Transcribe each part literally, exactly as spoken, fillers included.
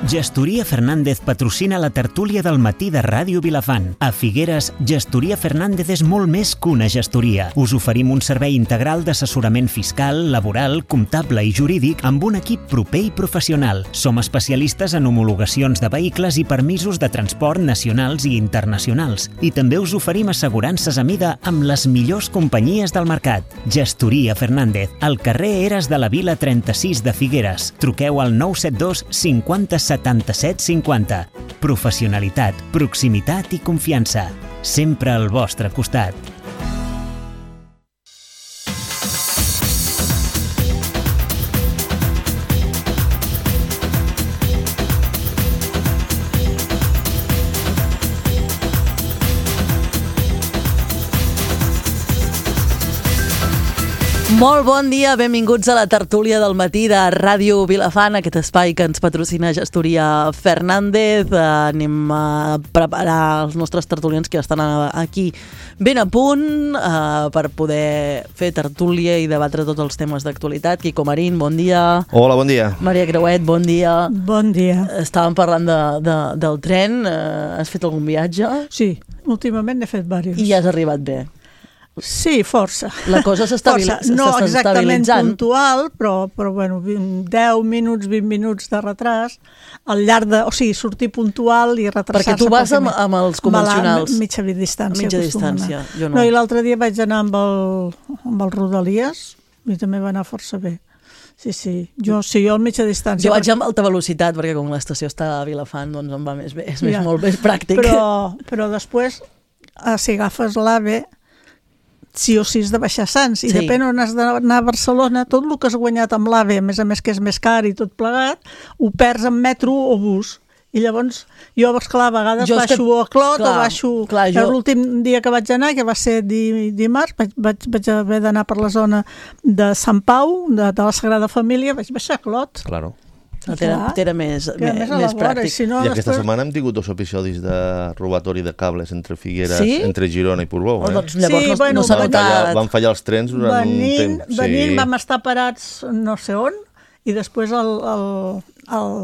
Gestoria Fernández patrocina la tertúlia del matí de Ràdio Vilafant. A Figueres, Gestoria Fernández és molt més que una gestoria. Us oferim un servei integral d'assessorament fiscal, laboral, comptable i jurídic amb un equip proper i professional. Som especialistes en homologacions de vehicles i permisos de transport nacionals i internacionals. I també us oferim assegurances a mida amb les millors companyies del mercat. Gestoria Fernández, al carrer Eres de la Vila trenta-sis de Figueres. Truqueu al nou set dos cinquanta setanta-set cinquanta. Professionalitat, proximitat i confiança. Sempre al vostre costat. Molt bon dia, benvinguts a la tertúlia del matí de Ràdio Vilafant, aquest espai que ens patrocina Gestoria Fernández. Anem a preparar els nostres tertulians que estan aquí ben a punt eh, per poder fer tertúlia i debatre tots els temes d'actualitat. Quico Marín, bon dia. Hola, bon dia. Maria Creuet, bon dia. Bon dia. Estàvem parlant de, de, del tren. Eh, has fet algun viatge? Sí, últimament n'he fet diversos. I ja has arribat bé? Sí, força. La cosa s'està estabilitzant. No exactament puntual, però, però bueno, deu minuts, vint minuts de retras, al llarg de... O sigui, sortir puntual i retrasar-se. Perquè tu vas amb, amb els convencionals. Mitja distància. Mitja distància, jo no. No, i l'altre dia vaig anar amb el, amb el Rodalies i també va anar força bé. Sí, sí. Jo, sí, jo al mitja distància. Jo vaig amb alta velocitat, perquè com l'estació està a Vilafant, doncs em va més bé. És més, ja. Molt més pràctic. Però, però després, si agafes l'AVE, sí o sí has de baixar Sants, i sí. Depèn on has d'anar a Barcelona, tot el que has guanyat amb l'AVE, a més a més que és més car i tot plegat, ho perds en metro o bus. I llavors, jo, esclar, a vegades jo baixo que... a Clot clar, o baixo... Clar, jo... L'últim dia que vaig anar, que va ser di, dimarts, vaig, vaig, vaig haver d'anar per la zona de Sant Pau, de, de la Sagrada Família, vaig baixar a Clot. Claro. Era, era més, més, més pràctic. Si no, I aquesta després... setmana hem tingut dos episodis de robatori de cables entre Figueres, sí? entre Girona i Portbou. Eh? Oh, doncs llavors sí, no, bueno, no s'ha notat. Van fallar els trens durant venint, un temps. Venint, sí. Vam estar parats no sé on, i després el, el, el,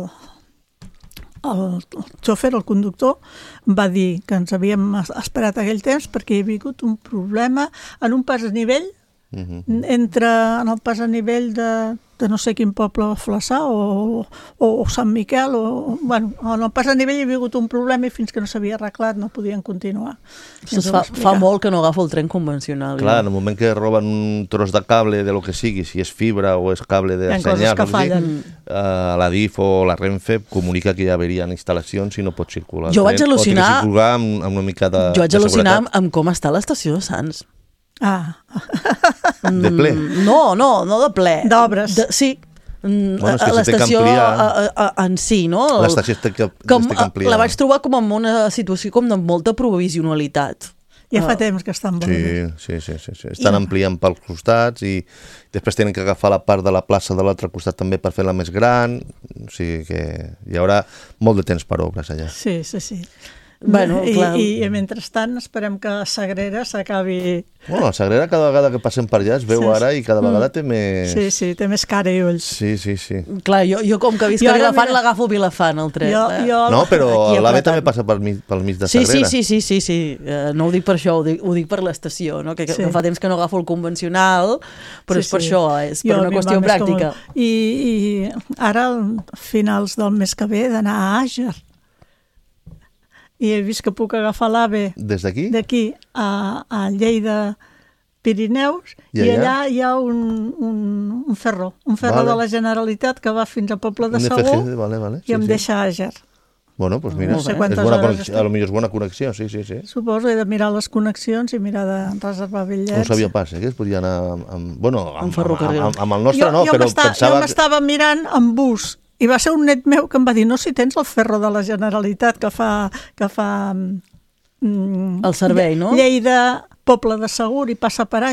el, el xòfer, el conductor, va dir que ens havíem esperat aquell temps perquè hi havia hagut un problema en un pas a nivell, uh-huh. entre en el pas a nivell de... de no sé quin poble, Flaçà o, o, o Sant Miquel, o, bueno, en el pas a nivell hi havia hagut un problema i fins que no s'havia arreglat no podien continuar. Doncs fa, fa molt que no agafo el tren convencional. Clar, en el moment que roben un tros de cable de lo que sigui, si és fibra o és cable de senyal, uh, la D I F o la Renfe comunica que hi haurien instal·lacions i no pot circular. Jo vaig al·lucinar, circular amb, amb una mica de, jo vaig de al·lucinar seguretat. amb com està l'estació de Sants. Ah. De ple? No, no, no de ple. D'obres. De, sí. Bueno, és que l'estació en si, no? L'estació té que, com, té que ampliar. La vaig trobar com en una situació com de molta provisionalitat. Ja fa temps que estan bones. Sí, sí, sí, sí. Estan I... ampliant pels costats i després tenen que agafar la part de la plaça de l'altre costat també per fer-la més gran. O sigui que hi haurà molt de temps per obres allà. Sí, sí, sí. Bueno, I, clar. i, I mentrestant esperem que Sagrera s'acabi... Bueno, la Sagrera cada vegada que passem per allà es veu sí, ara i cada vegada té més... Sí, sí, té més cara i ulls. Sí, sí, sí. Clar, jo, jo com que visc a Vilafant mira... l'agafo a Vilafant, el tren. Jo, jo... No, però l'AVE també passa pel mig, pel mig de Sagrera. Sí, sí, sí, sí, sí, sí. Uh, no ho dic per això, ho dic, ho dic per l'estació, no? que, que, sí. que fa temps que no agafo el convencional, però sí, és per sí. això, és per jo, una qüestió pràctica. Com... I, I ara, a finals del mes que ve, d'anar a Àger. I he vist que puc agafar l'AVE des d'aquí d'aquí a, a Lleida Pirineus i, i allà hi ha un, un, un ferro, un ferro vale. de la Generalitat que va fins al poble de Segur vale, vale. i em sí, deixa a Àger. Bueno, doncs mira, no sé és bona connexió, a lo millor és bona connexió, sí, sí, sí. Suposo, he de mirar les connexions i mirar de reservar bitllets. No sabia pas, eh, que es podia anar amb, amb, bueno, amb, amb ferrocarril. Amb, amb el nostre jo, no, jo però pensava... Jo m'estava mirant amb bus. I va ser un net meu que em va dir, no, si tens el ferro de la Generalitat que fa... Que fa mm, el servei, no? Lleida, Poble de Segur i passa per Àger.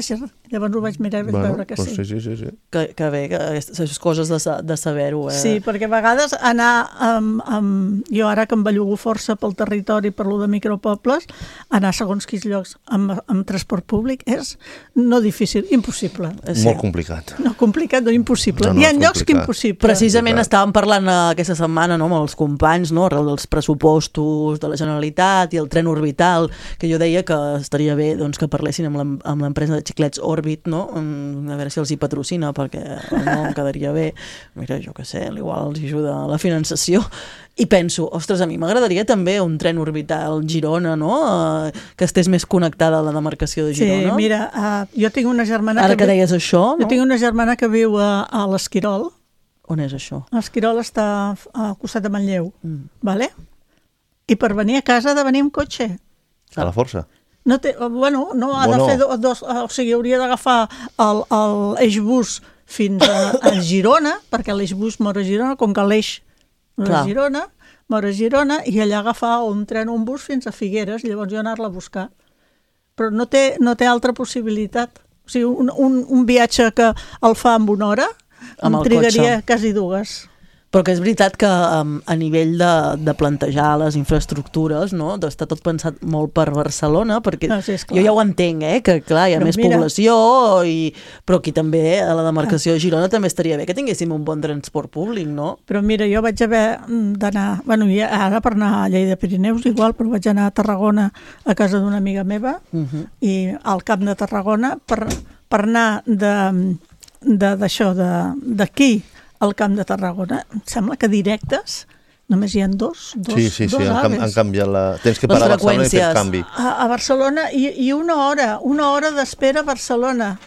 Llavors ho vaig mirar i vaig Bueno, veure que doncs sí. sí, sí, sí, sí. Que, que bé, que aquestes coses de, sa- de saber-ho. Eh? Sí, perquè a vegades anar amb, amb... Jo ara que em bellugo força pel territori, per lo de micropobles, anar a segons quins llocs amb, amb transport públic és no difícil, impossible. Sí. Molt complicat. No complicat, no impossible. No, no, Hi ha és llocs que complicat. impossible. Precisament Clar. estàvem parlant eh, aquesta setmana no, amb els companys no, arrel dels pressupostos de la Generalitat i el tren orbital, que jo deia que estaria bé doncs, que parlessin amb l'em- amb l'empresa de xiclets Orbit, no? A veure si els hi patrocina, perquè no em quedaria bé. Mira, jo què sé, igual els ajuda a la finançació. I penso, ostres, a mi m'agradaria també un tren orbital Girona, no? Eh, que estés més connectada a la demarcació de Girona. Sí, mira, uh, jo tinc una germana... Ara que vi- deies això, no? Jo tinc una germana que viu a, a l'Esquirol. On és això? L'Esquirol està al costat de Manlleu, Mm. vale? I per venir a casa ha de venir amb cotxe. A la força. No té, bueno, no, ha Bueno. de fer do- dos, o sigui, hauria d'agafar el, el Eixbus fins a, a Girona, perquè l'Eixbus mor a Girona, com que l'Eix mor Clar. a Girona, mor a Girona, i allà agafar un tren o un bus fins a Figueres, llavors jo anar-la a buscar. Però no té, no té altra possibilitat. O sigui, un, un, un viatge que el fa en una hora, Amb em el trigaria cotxe. quasi dues. Però que és veritat que um, a nivell de, de plantejar les infraestructures, no? Està tot pensat molt per Barcelona, perquè No, sí, és clar. jo ja ho entenc, eh? Que clar, hi ha Però més mira- població, i... però aquí també, a la demarcació de Girona, també estaria bé que tinguéssim un bon transport públic, no? Però mira, jo vaig haver d'anar, bueno, ja, ara per anar a Lleida Pirineus igual, però vaig anar a Tarragona a casa d'una amiga meva Uh -huh. i al Camp de Tarragona per, per anar de de- d'això, de- d'aquí al Camp de Tarragona, em sembla que directes només hi ha dos, dos, Sí, sí, sí, dos han, cam- aves. han canviat la... Tens que Les parar a Barcelona i fer el freqüències. canvi. A, a Barcelona i, i una hora, una hora d'espera a Barcelona.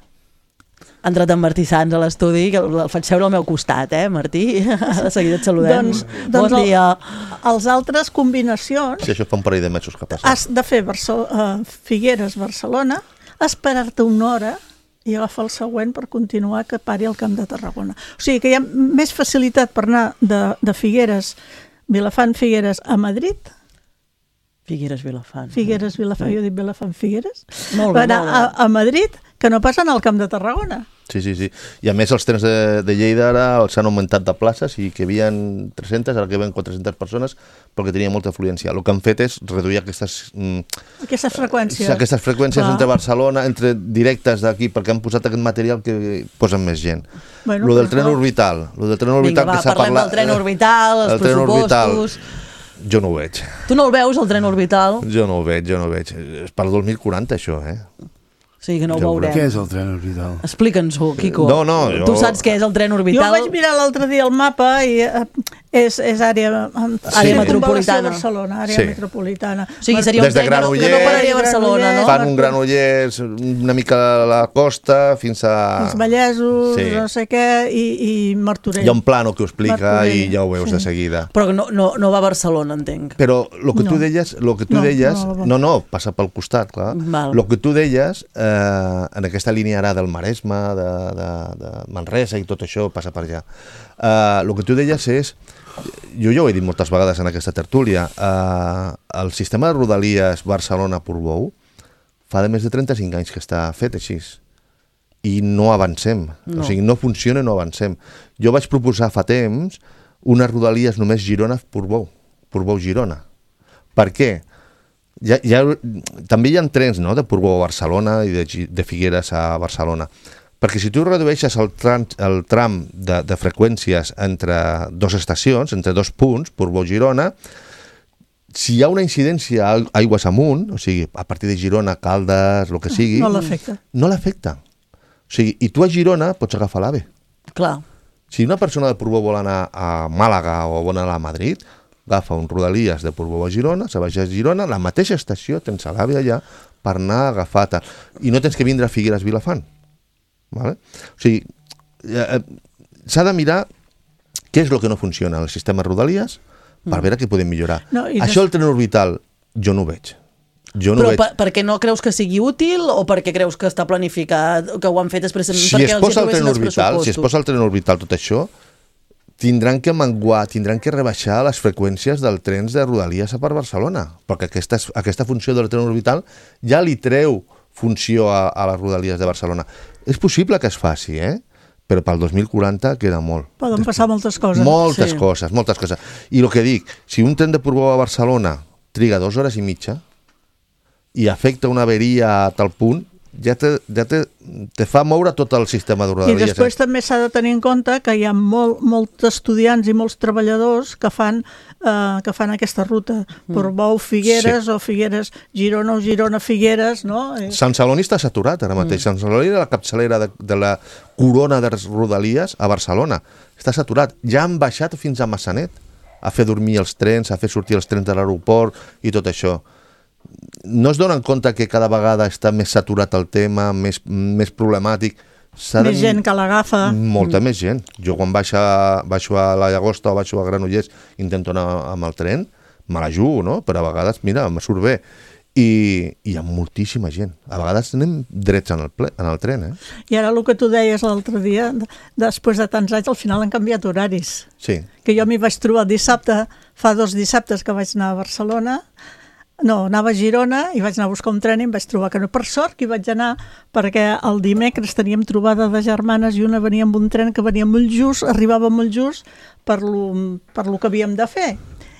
Ha entrat en Martí Sans a l'estudi, que el faig seure al meu costat, eh, Martí? De seguida et saludem. Doncs, doncs bon dia. el, els altres combinacions Sí, això fa un parell de mesos que passa. has de fer Barcel uh, Figueres-Barcelona, esperar-te una hora i agafar el següent per continuar que pari al Camp de Tarragona. O sigui que hi ha més facilitat per anar de, de Figueres, Vilafant-Figueres a Madrid, Figueres Vilafant. Figueres, Vilafant, jo dic Vilafant-Figueres, Molt bé, per anar molt bé. a, a Madrid, que no passen al Camp de Tarragona. Sí, sí, sí. I a més els trens de, de Lleida ara s'han augmentat de places i que hi havia tres-centes, ara que hi havia quatre-centes persones perquè tenia molta afluència. El que han fet és reduir aquestes, mm, Aquestes freqüències. aquestes freqüències Clar. entre Barcelona, entre directes d'aquí, perquè han posat aquest material que posen més gent. Bueno, lo del doncs tren no. orbital, lo del tren Vinga, orbital va, que s'ha parlem parlat... del tren orbital, els el tren orbital, pressupostos... jo no ho veig. Tu no el veus, el tren orbital? Jo no ho veig, jo no ho veig. És per al dos mil quaranta, això, eh? O sigui que no ho Jo veurem. Què és el tren orbital? Explica'ns-ho, Quico. No, no, jo- Tu saps què és el tren Jo orbital? vaig mirar l'altre dia el mapa i eh, és, és àrea, Àrea metropolitana. Barcelona, àrea Sí. metropolitana. O sigui, seria Des un de tren que no, que no Granollers, pararia a Barcelona, no? Fan un Granollers, una mica a la costa, fins a... Els Vallesos, Sí. no sé què, i, i Martorell. Hi ha un plano que ho explica Martorell, i ja ho veus sí. de seguida. Però no, no, no va a Barcelona, entenc. Però el que No. tu deies, lo que tu No, deies, no, no. no, no, passa pel costat, clar. Val. El que tu deies, eh, en aquesta línia ara del Maresme, de, de, de Manresa i tot això passa per allà. Eh, el que tu deies és, jo ja ho he dit moltes vegades en aquesta tertúlia, eh, el sistema de Rodalies Barcelona-Portbou fa de més de trenta-cinc anys que està fet així. I no avancem. No. O sigui, no funciona i no avancem. Jo vaig proposar fa temps unes Rodalies només Girona-Portbou. Portbou-Girona. Per què? Ja, ja, també hi ha trens, no?, de Portbou a Barcelona i de, Gi- de Figueres a Barcelona. Perquè si tu redueixes el tram, el tram de, de freqüències entre dues estacions, entre dos punts, Portbou-Girona, si hi ha una incidència a aigües amunt, o sigui, a partir de Girona, Caldes, el que sigui... No l'afecta. No l'afecta. O sigui, i tu a Girona pots agafar l'AVE. Clar. Si una persona de Portbou vol anar a Màlaga o vol anar a Madrid, agafa un Rodalies de Portbou a Girona, se va a Girona, la mateixa estació, tens l'AVE allà per anar a agafar tal. I no tens que vindre a Figueres Vilafant. Vale? O sigui, eh, s'ha de mirar què és el que no funciona en el sistema Rodalies per veure què podem millorar. No, i Això des- del tren orbital, jo no ho veig. Jo no Però ho veig. per, perquè no creus que sigui útil o perquè creus que està planificat, que ho han fet expressament Si perquè es els hi posa el aprovessin tren els orbital, si es pressupostos? posa el tren orbital tot això, tindran que menguar, tindran que rebaixar les freqüències dels trens de Rodalies a per Barcelona, perquè aquesta, aquesta funció del tren orbital ja li treu funció a, a les rodalies de Barcelona. És possible que es faci, eh? Però pel dos mil quaranta queda molt. Poden passar moltes coses. Moltes sí. coses, moltes coses. I el que dic, si un tren de Portbou a Barcelona triga dues hores i mitja i afecta una averia a tal punt, ja te, ja te, te fa moure tot el sistema de rodalies. I després eh? també s'ha de tenir en compte que hi ha molt, molts estudiants i molts treballadors que fan, eh, que fan aquesta ruta. Mm. Portbou, Figueres, sí. o Figueres, Girona o Girona, Figueres, no? Sant Celoni està saturat ara mateix. Mm. Sant Celoni era la capçalera de, de la corona de rodalies a Barcelona. Està saturat. Ja han baixat fins a Massanet a fer dormir els trens, a fer sortir els trens de l'aeroport i tot això. No es donen compte que cada vegada està més saturat el tema, més, més problemàtic. Més de... gent que l'agafa. Molta mm. més gent. Jo quan baixo a, baixo a la Llagosta o baixo a Granollers intento anar amb el tren, me la jugo, no? Però a vegades, mira, me surt bé. I, i hi ha moltíssima gent. A vegades anem drets en el, ple, en el tren, eh? I ara el que tu deies l'altre dia, després de tants anys, al final han canviat horaris. Sí. Que jo m'hi vaig trobar el dissabte, fa dos dissabtes que vaig anar a Barcelona. No, anava a Girona i vaig anar a buscar un tren i em vaig trobar que no. Per sort que hi vaig anar perquè el dimecres teníem trobada de germanes i una venia amb un tren que venia molt just, arribava molt just per lo, per lo que havíem de fer.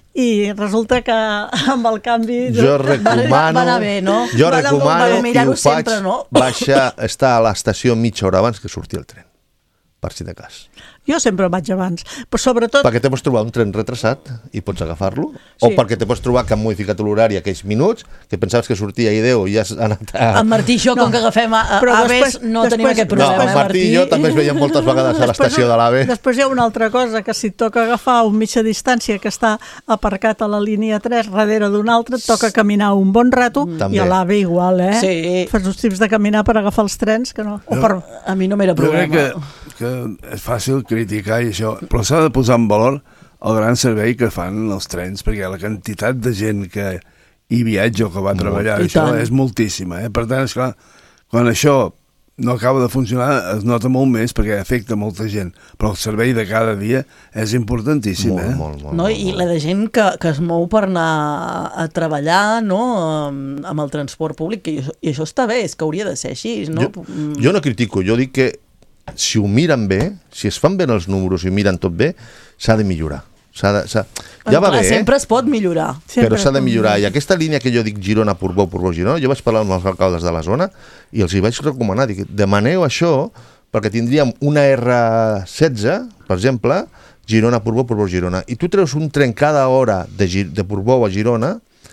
I resulta que amb el canvi... Jo recomano, va anar bé, no? jo recomano i ho faig, sempre, no? baixar, estar a l'estació mitja hora abans que surti el tren, per si de cas. Jo sempre vaig abans, però sobretot... Perquè te pots trobar un tren retrasat i pots agafar-lo, sí. O perquè te pots trobar que han modificat l'horari aquells minuts, que pensaves que sortia i deu i ja has anat a... En Martí i jo, no. com que agafem a, a després, AVEs, no després, tenim aquest problema. No, en Martí i jo també es veiem moltes vegades a l'estació de l'AVE. Després hi ha una altra cosa, que si et toca agafar un mitja distància que està aparcat a la línia tres darrere d'un altre, et toca caminar un bon rato, mm. i a l'AVE igual, eh? Sí. Fas uns tips de caminar per agafar els trens, que no... O per... A mi no m'era problema. Jo crec que, que és fàcil criticar i això, però s'ha de posar en valor el gran servei que fan els trens, perquè la quantitat de gent que hi viatja o que va a treballar, I això tant. és moltíssima. Eh? Per tant, esclar, quan això no acaba de funcionar es nota molt més perquè afecta molta gent, però el servei de cada dia és importantíssim. Molt, eh? molt, molt, No? molt, I la de gent que, que es mou per anar a treballar, no? amb, amb el transport públic, i això, i això està bé, és que hauria de ser així. No? Jo, jo no critico, jo dic que si ho miren bé, si es fan bé els números i miren tot bé, s'ha de millorar. S'ha de, s'ha... Bueno, ja va clar, bé, sempre eh? es pot millorar. Sempre però s'ha de millorar. I aquesta línia que jo dic Girona, Portbou, Portbou, Girona, jo vaig parlar amb els alcaldes de la zona i els hi vaig recomanar, dic, demaneu això perquè tindríem una erre setze, per exemple, Girona, Portbou, Portbou, Girona, i tu treus un tren cada hora de, Gir de Portbou a Girona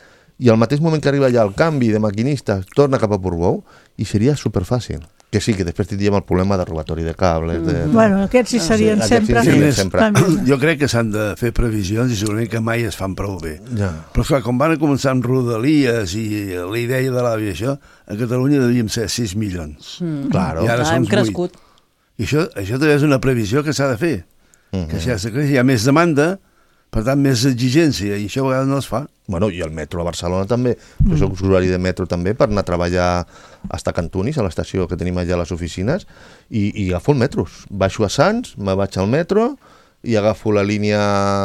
i al mateix moment que arriba allà el canvi de maquinista torna cap a Portbou i seria superfàcil. Que sí, que després tindríem el problema de robatori de cables. De... Bueno, aquests sí serien sí, sempre. Sí, més, sempre. Jo crec que s'han de fer previsions i segurament que mai es fan prou bé. Ja. Però clar, quan van començar amb rodalies i la idea de l'AVE i això, a Catalunya devíem ser sis milions. Mm. Claro. I ara Ah, som hem crescut. vuit. I això, això també és una previsió que s'ha de fer. Mm-hmm. Que si ha, hi ha més demanda, per tant, més exigència, i això a vegades no es fa. Bueno, i el metro a Barcelona també. Mm. Jo soc usuari de metro també per anar a treballar a Cantunis, a l'estació que tenim allà a les oficines, i, i agafo el metro. Baixo a Sants, me vaig al metro i agafo la línia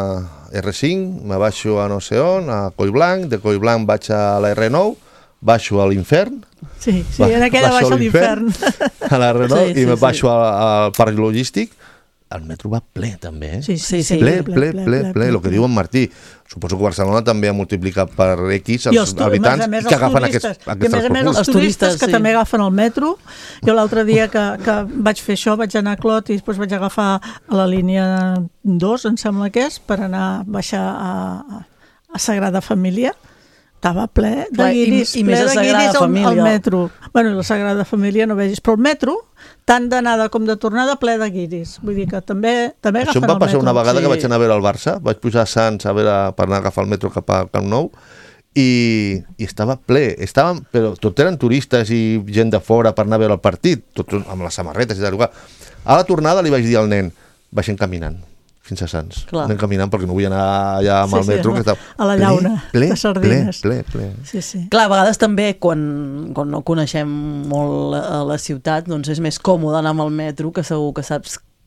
erre cinc, me baixo a no sé on, a Collblanc, de Collblanc vaig a la erre nou, baixo a l'Infern. Sí, sí, en aquella baixa a l'Infern. A la erre nou, sí, i sí, me sí. baixo al parc logístic. El metro va ple, també, eh? Sí, sí, sí. Ple, ple, ple, ple, ple, el que diu en Martí. Suposo que Barcelona també ha multiplicat per X els habitants més, que agafen turistes, aquests, aquests I a més a més els Els turistes, turistes, que sí. també agafen el metro. Jo l'altre dia que, que vaig fer això, vaig anar a Clot i després vaig agafar a la línia dos, em sembla que és, per anar a baixar a, a Sagrada Família. Estava ple de Clar, guiris, i, i ple més de guiris al, al metro. Bueno, la Sagrada Família no vegis, però el metro, tant d'anada com de tornada, ple de guiris. Vull dir que també, també agafen el metro. Això em va passar una vegada sí. que vaig anar a veure el Barça, vaig pujar a Sants a veure, per anar a agafar el metro cap a Camp Nou, i, i estava ple, estàvem, però tot eren turistes i gent de fora per anar a veure el partit, tot amb les samarretes i tal. A la tornada li vaig dir al nen, baixem caminant fins a Sants. Clar. Anem caminant perquè no vull anar allà amb Sí, el metro. sí, que estava a la llauna ple, de sardines. Ple, ple, ple. Sí, sí. Clar, a vegades també, quan, quan no coneixem molt la, la ciutat, doncs és més còmode anar amb el metro, que segur que saps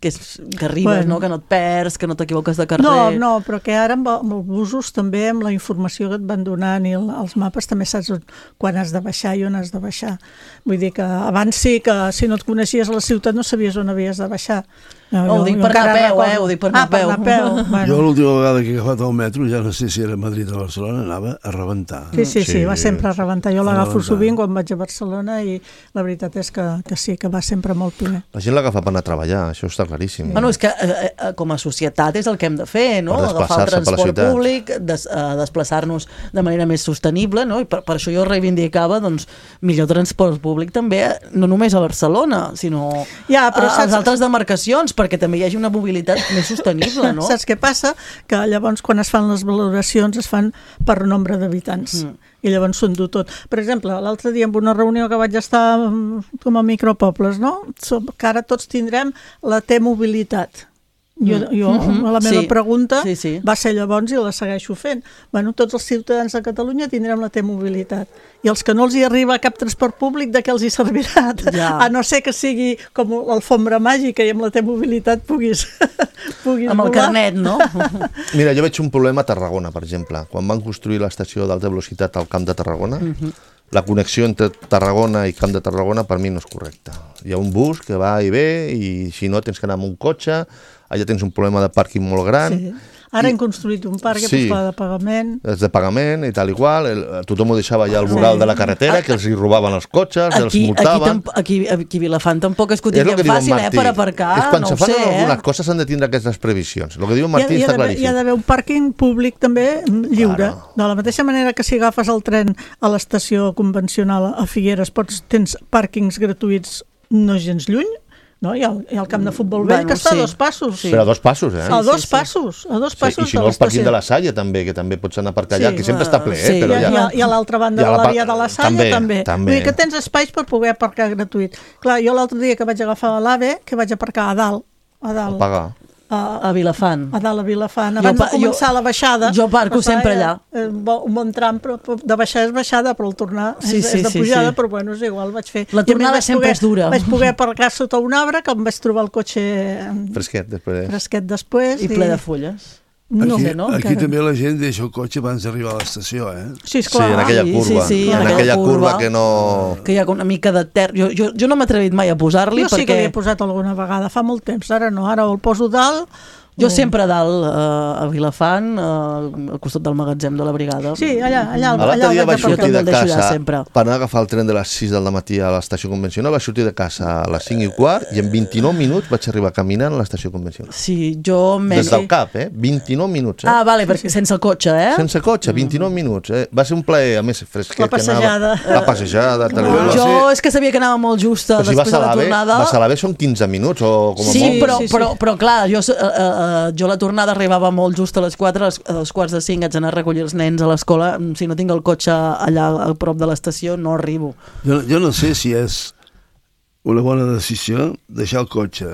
que, és, que arribes, Bueno. no? Que no et perds, que no t'equivoques de carrer. No, no, però que ara amb, amb els busos també, amb la informació que et van donant i el, els mapes també saps on, quan has de baixar i on has de baixar. Vull dir que abans sí que si no et coneixies a la ciutat no sabies on havies de baixar. No, Oh, ho dic per anar a peu, eh? Ho dic per anar ah, a peu. Per anar a peu. Bueno. Jo l'última vegada que he agafat el metro, ja no sé si era Madrid o Barcelona, anava a rebentar. Sí, sí, sí, Sí. va sempre a rebentar. Jo A l'agafo rebentar. sovint quan vaig a Barcelona i la veritat és que, que sí, que va sempre molt primer. La gent l'agafa per anar a treballar, això està claríssim. Bueno, és que eh, eh, com a societat és el que hem de fer, no? Per Agafar el desplaçar-se per la transport ciutat. públic, des, eh, desplaçar-nos de manera més sostenible, no? I per, per això jo reivindicava, doncs, millor transport públic també, no només a Barcelona, sinó Ja, però a, a saps- les altres demarcacions, perquè també hi hagi una mobilitat més sostenible, no? Saps què passa? Que llavors quan es fan les valoracions es fan per nombre d'habitants mm. i llavors s'ho endú tot. Per exemple, l'altre dia en una reunió que vaig estar mm, com a micropobles, no? Som, que ara tots tindrem la T-mobilitat. Jo, jo, Mhm. la meva Sí. pregunta Sí, sí. va ser llavors i la segueixo fent. Bueno, tots els ciutadans de Catalunya tindrem la T-mobilitat. I els que no els hi arriba cap transport públic, de què els hi servirà? Ja. A no ser que sigui com l'alfombra màgica i amb la T-mobilitat puguis, puguis Amb el volar. carnet, no? Mira, jo veig un problema a Tarragona, per exemple. Quan van construir l'estació d'alta velocitat al Camp de Tarragona, la connexió entre Tarragona i Camp de Tarragona per mi no és correcta. Hi ha un bus que va i ve i si no tens que anar amb un cotxe, allà tens un problema de pàrquing molt gran. Sí. Ara hem construït un parc, Sí. sí. de pagament. És de pagament i tal i qual, el, tothom ho deixava allà al voral Sí. de la carretera, que els hi robaven els cotxes, els Aquí, aquí, multaven. tamp- aquí, aquí a Vilafant tampoc és que ho És el tinguem que diu en fàcil, eh, Martí. per aparcar, És quan no se ho fan sé, eh? algunes coses s'han de tindre aquestes previsions. El que diu en Martí hi, ha, està hi, ha d'haver- hi claríssim. ha d'haver un pàrquing públic també lliure. Claro. De la mateixa manera que si agafes el tren a l'estació convencional a Figueres pots, tens pàrquings gratuïts no gens lluny, no? Hi ha, el- hi ha el camp de futbol vell Bueno, que està sí. a dos passos. Sí. Però a dos passos, eh? A Sí, dos sí, sí. passos, a dos passos Sí, i si de no el pàrquing l'estació. de la Salle també, que també pots anar a aparcar allà, Sí. que sempre està ple, eh? Sí, Però I, ja... a, i a l'altra banda I a de la la pa- via de la Salle també, també. també. Vull dir que tens espais per poder aparcar gratuït. Clar, jo l'altre dia que vaig agafar l'AVE, que vaig aparcar a dalt, a dalt, Pagar. a, A Vilafant. a dalt a Vilafant, Jo abans pa- de començar jo- la baixada. jo parco clar, sempre era- allà. era Un bon, un bon tram, però però de baixada és baixada, però el tornar Sí, és, sí, és de sí, pujada, sí. però bueno, és igual, vaig fer. La I a més tornada vaig sempre poder, és dura. Vaig poder aparcar sota un arbre, que em vaig trobar el cotxe Fresquet, després. fresquet després. I ple de fulles. No, aquí, sé, no? aquí encara. també la gent deixa el cotxe abans d'arribar a l'estació, eh? Sí, Sí, esclar. en aquella sí, curva. sí, sí, en aquella curva que no... Que hi ha una mica de terra. Jo, jo, jo no m'he atrevit mai a posar-li Jo sí que perquè l'he posat alguna vegada, fa molt temps, ara no, ara el poso dalt. jo o- sempre a dalt, eh, a Vilafant, eh, al costat del magatzem de la brigada. Sí, allà, allà, allà, L'altre el dia vaig vaig Jo sortir aparcar. també de el deixo allà casa sempre. per anar a agafar el tren de les sis del matí a l'estació convencional, vaig sortir de casa a les cinc i quart i en vint-i-nou minuts vaig arribar caminant a l'estació convencional. Sí, jo... me- Des del cap, eh? vint-i-nou minuts, eh? Ah, vale, perquè sense el cotxe, eh? Sense cotxe, vint-i-nou minuts, eh? Va ser un plaer, a més, fresquet. La que anava- passejada. La passejada. tal i qual. Ah. Jo és que sabia que anava molt justa Però si després vas a de la l'AVE, tornada. vas a l'AVE són quinze minuts o com a Sí, molt. però, sí, sí. però, però clar, jo, eh, eh, jo la tornada arribava molt just a les quatre, a les- a dos quarts de cinc haig d'anar a recollir els nens a l'escola. Si no tinc el cotxe allà a prop de l'estació, no arribo. Jo, jo no sé si és una bona decisió deixar el cotxe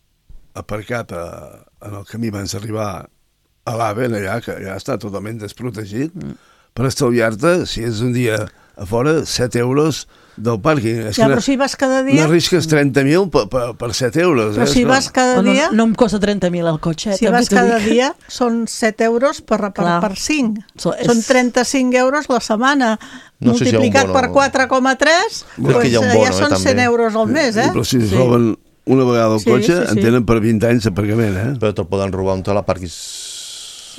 aparcat a, en el camí abans d'arribar a l'AVE, allà, que ja està totalment desprotegit, mm. per estalviar-te, si és un dia a fora, set euros del pàrquing. És Ja, que però si vas cada dia... n'arrisques trenta mil per, per, per set euros. Però eh? si És vas cada No, dia... no, no em costa trenta mil el cotxe. Si també vas t'ho cada dic. dia, són set euros per, per, Clar. per cinc. So- és- Són trenta-cinc euros la setmana. No sé si hi ha un Multiplicat bono. per quatre coma tres, Crec que hi ha un ja bono, eh, són també. cent euros al mes, eh? Però si es Sí. roben una vegada el Sí, cotxe, sí, sí. en tenen per vint anys d'aparcament, eh? Però te'l poden robar on te l'aparquis...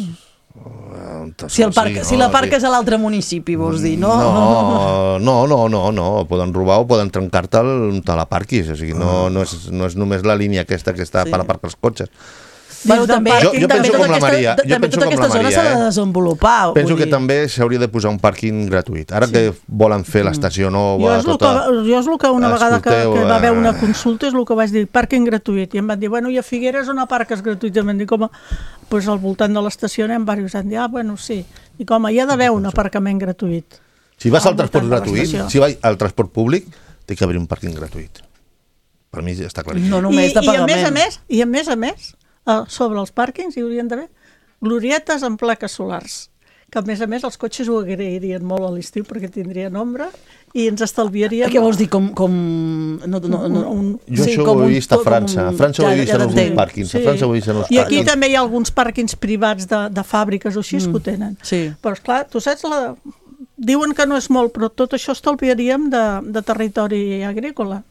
On te Si, el parc, sí, si no? l'aparques a l'altre municipi, vols dir, no? No, no, no, no, no, poden robar o poden trencar-te'l on te l'aparquis, o sigui, no, no, és, no és només la línia aquesta que està Sí. per aparcar els cotxes. Bueno, Dins del també, Jo- jo també penso tota com la aquesta, Maria, jo també penso tota com aquesta la zona Maria, s'ha de eh? desenvolupar. Penso vull que dir. també s'hauria de posar un pàrquing gratuït. Ara que volen fer l'estació Jo nova, és, el que, tota... jo és el que una vegada que, Escolteu, que va haver eh, una consulta és el que vaig dir, pàrquing gratuït. I em van dir, bueno, i a Figueres on aparques gratuïtament? Dic, home, doncs al voltant de l'estació anem diversos. Em dir, ah, bueno, sí. Dic, home, hi ha d'haver un aparcament gratuït. Si vas al al transport voltant de gratuït, l'estació. si vas al transport públic, té que haver un pàrquing gratuït. Per mi està claríssim. No només I, de i a pagament. més a més, i a més a més, eh, sobre els pàrquings hi haurien d'haver glorietes amb plaques solars, que a més a més els cotxes ho agrairien molt a l'estiu perquè tindrien ombra i ens estalviaríem... Què vols dir? Com... com... No, no, no, un, jo sí, això ho he vist a França. A França ho he vist en alguns pàrquings. A França ho he vist en els I aquí pàrquings. també hi ha alguns pàrquings privats de, de fàbriques o així mm. que ho tenen. Sí. Però, esclar, tu saps... La... Diuen que no és molt, però tot això estalviaríem de, de territori agrícola.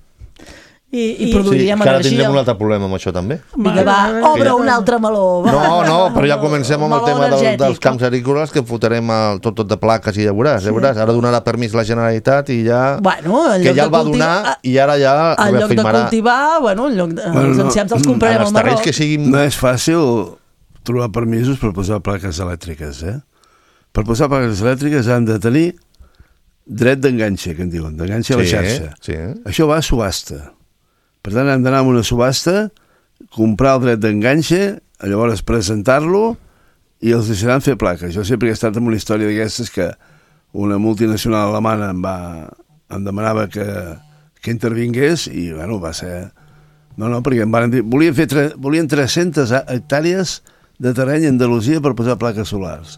I, I produiríem sí, que ara energia. tindrem un altre problema amb això també. Vinga, va, obre un altre meló. Va. No, no, però ja comencem amb el tema del, dels camps agrícoles, que fotrem el, tot, tot de plaques i ja veuràs, ja veuràs. Ara donarà permís la Generalitat i ja... Bueno, que ja el va donar i ara ja en lloc de cultivar, bueno, en lloc de, bueno, els enciams els comprarem al Marroc. Que siguin... No és fàcil trobar permisos per posar plaques elèctriques, eh? Per posar plaques elèctriques han de tenir dret d'enganxe, que en diuen, d'enganxe a la xarxa. Sí, sí. Això va a subhasta. Per tant, hem d'anar a una subhasta, comprar el dret d'enganxe, llavors presentar-lo i els deixaran fer plaques. Jo sempre he estat en una història d'aquestes que una multinacional alemana em, va, em demanava que, que intervingués i, bueno, va ser... No, no, perquè em van dir... Volien, fer tre... Volien tres-centes hectàrees de terreny a Andalusia per posar plaques solars.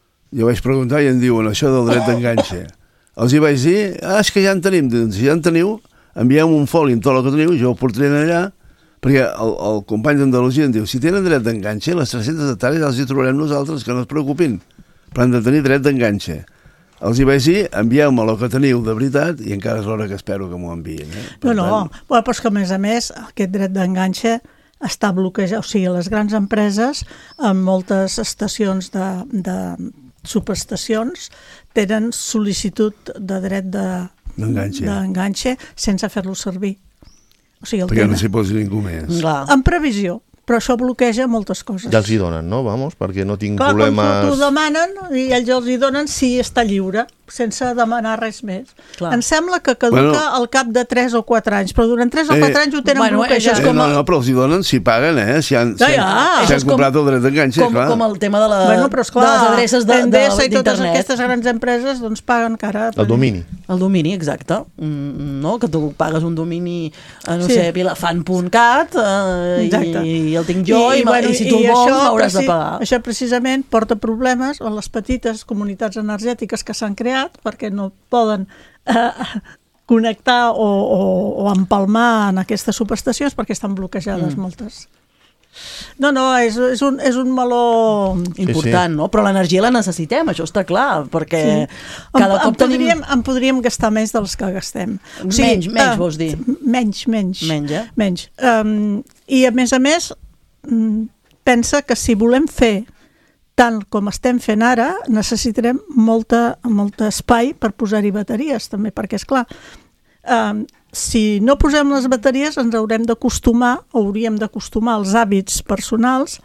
Jo vaig preguntar i em diuen això del dret d'enganxe. Els hi vaig dir, ah, és que ja en tenim. Doncs, si ja en teniu, enviem un foli amb tot el que teniu, jo ho portaré allà, perquè el, el company d'Andalusia em diu, si tenen dret d'enganxe, les tres-centes hectàrees els hi trobarem nosaltres, que no es preocupin, però han de tenir dret d'enganxe. Els hi vaig dir, envieu-me el que teniu de veritat i encara és l'hora que espero que m'ho enviïn. Eh? No, no, tant... però és que a més a més aquest dret d'enganxe està bloquejat, o sigui, les grans empreses en moltes estacions de, de subestacions tenen sol·licitud de dret de d'enganxe sense fer-lo servir. O sigui, el perquè tema. No s'hi posi ningú més. Clar. En previsió, però això bloqueja moltes coses. Ja els hi donen, no? Vamos, perquè no tinc Clar, problemes... Clar, t'ho demanen i ells els hi donen si està lliure, sense demanar res més. Clar. Em sembla que caduca bueno, al cap de tres o quatre anys, però durant tres o quatre eh, anys ho tenen bueno, bloquejat. Eh, no, no, però els hi donen si paguen, eh? Si han, ja, ja. si han comprat com, el dret d'enganxe, com, clar. Com el tema de, la, bueno, però, esclar, de les adreces d'internet. I totes aquestes grans empreses doncs paguen cara. El domini. El domini, exacte. No? Que tu pagues un domini, no sí. sé, vilafant punt cat eh, i, i el tinc jo i, i, bueno, i si tu el vols m'hauràs de pagar. Això precisament porta problemes a les petites comunitats energètiques que s'han creat perquè no poden eh, connectar o, o, o empalmar en aquestes subestacions perquè estan bloquejades mm. moltes. No, no, és, és, un, és un meló important, sí, sí. no? Però l'energia la necessitem, això està clar, perquè sí. cada en, cop en podríem, tenim... En podríem gastar més dels que gastem. O sigui, menys, menys, uh, vols dir? Menys, menys. Menys, eh? Menys. Um, I a més a més, um, pensa que si volem fer tant com estem fent ara, necessitarem molta, molt espai per posar-hi bateries, també, perquè, és clar, um, si no posem les bateries ens haurem d'acostumar, o hauríem d'acostumar els hàbits personals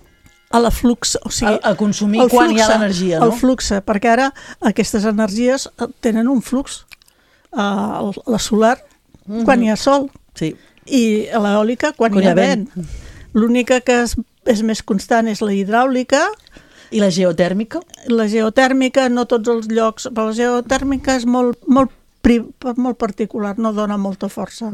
a la flux, o sigui... A, a consumir quan fluxe, hi ha l'energia, no? El flux, perquè ara aquestes energies tenen un flux. Uh, la solar, mm-hmm. quan hi ha sol, sí. i l'eòlica, quan, quan hi ha vent. vent. L'única que és, és més constant és la hidràulica. I la geotèrmica? La geotèrmica, no tots els llocs, però la geotèrmica és molt, molt, molt particular, no dona molta força.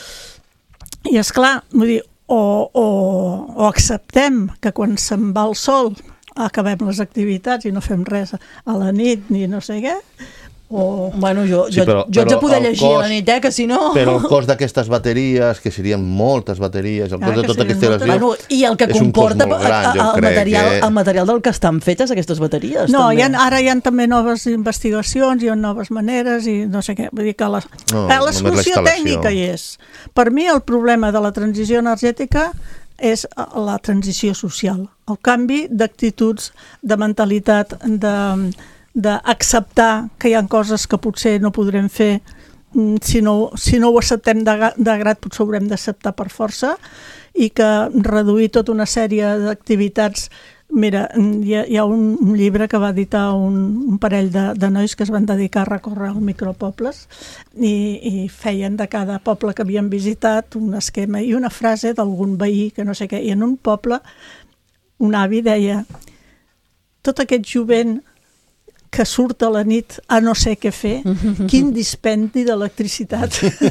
Mm-hmm. I és clar, vull dir, o, o, o acceptem que quan se'n va el sol acabem les activitats i no fem res a la nit ni no sé què, o... Bueno, jo, sí, jo, però, jo haig de poder llegir cost, a la nit, eh, que si no... Però el cost d'aquestes bateries, que serien moltes bateries, el cost ah, de tota aquesta moltes... bueno, i el que comporta gran, el, el, material, que... el material del que estan fetes aquestes bateries. No, també. Hi ha, ara hi ha també noves investigacions, hi ha noves maneres i no sé què. Vull dir que la, no, eh, la solució la tècnica hi és. Per mi el problema de la transició energètica és la transició social, el canvi d'actituds, de mentalitat, de... d'acceptar que hi ha coses que potser no podrem fer si no, si no ho acceptem de, de grat, potser ho haurem d'acceptar per força, i que reduir tota una sèrie d'activitats. Mira, hi ha, hi ha un, un llibre que va editar un, un parell de, de nois que es van dedicar a recórrer als micropobles i, i feien de cada poble que havien visitat un esquema i una frase d'algun veí que no sé què, i en un poble un avi deia: tot aquest jovent que surt a la nit a no sé què fer, quin dispendi d'electricitat.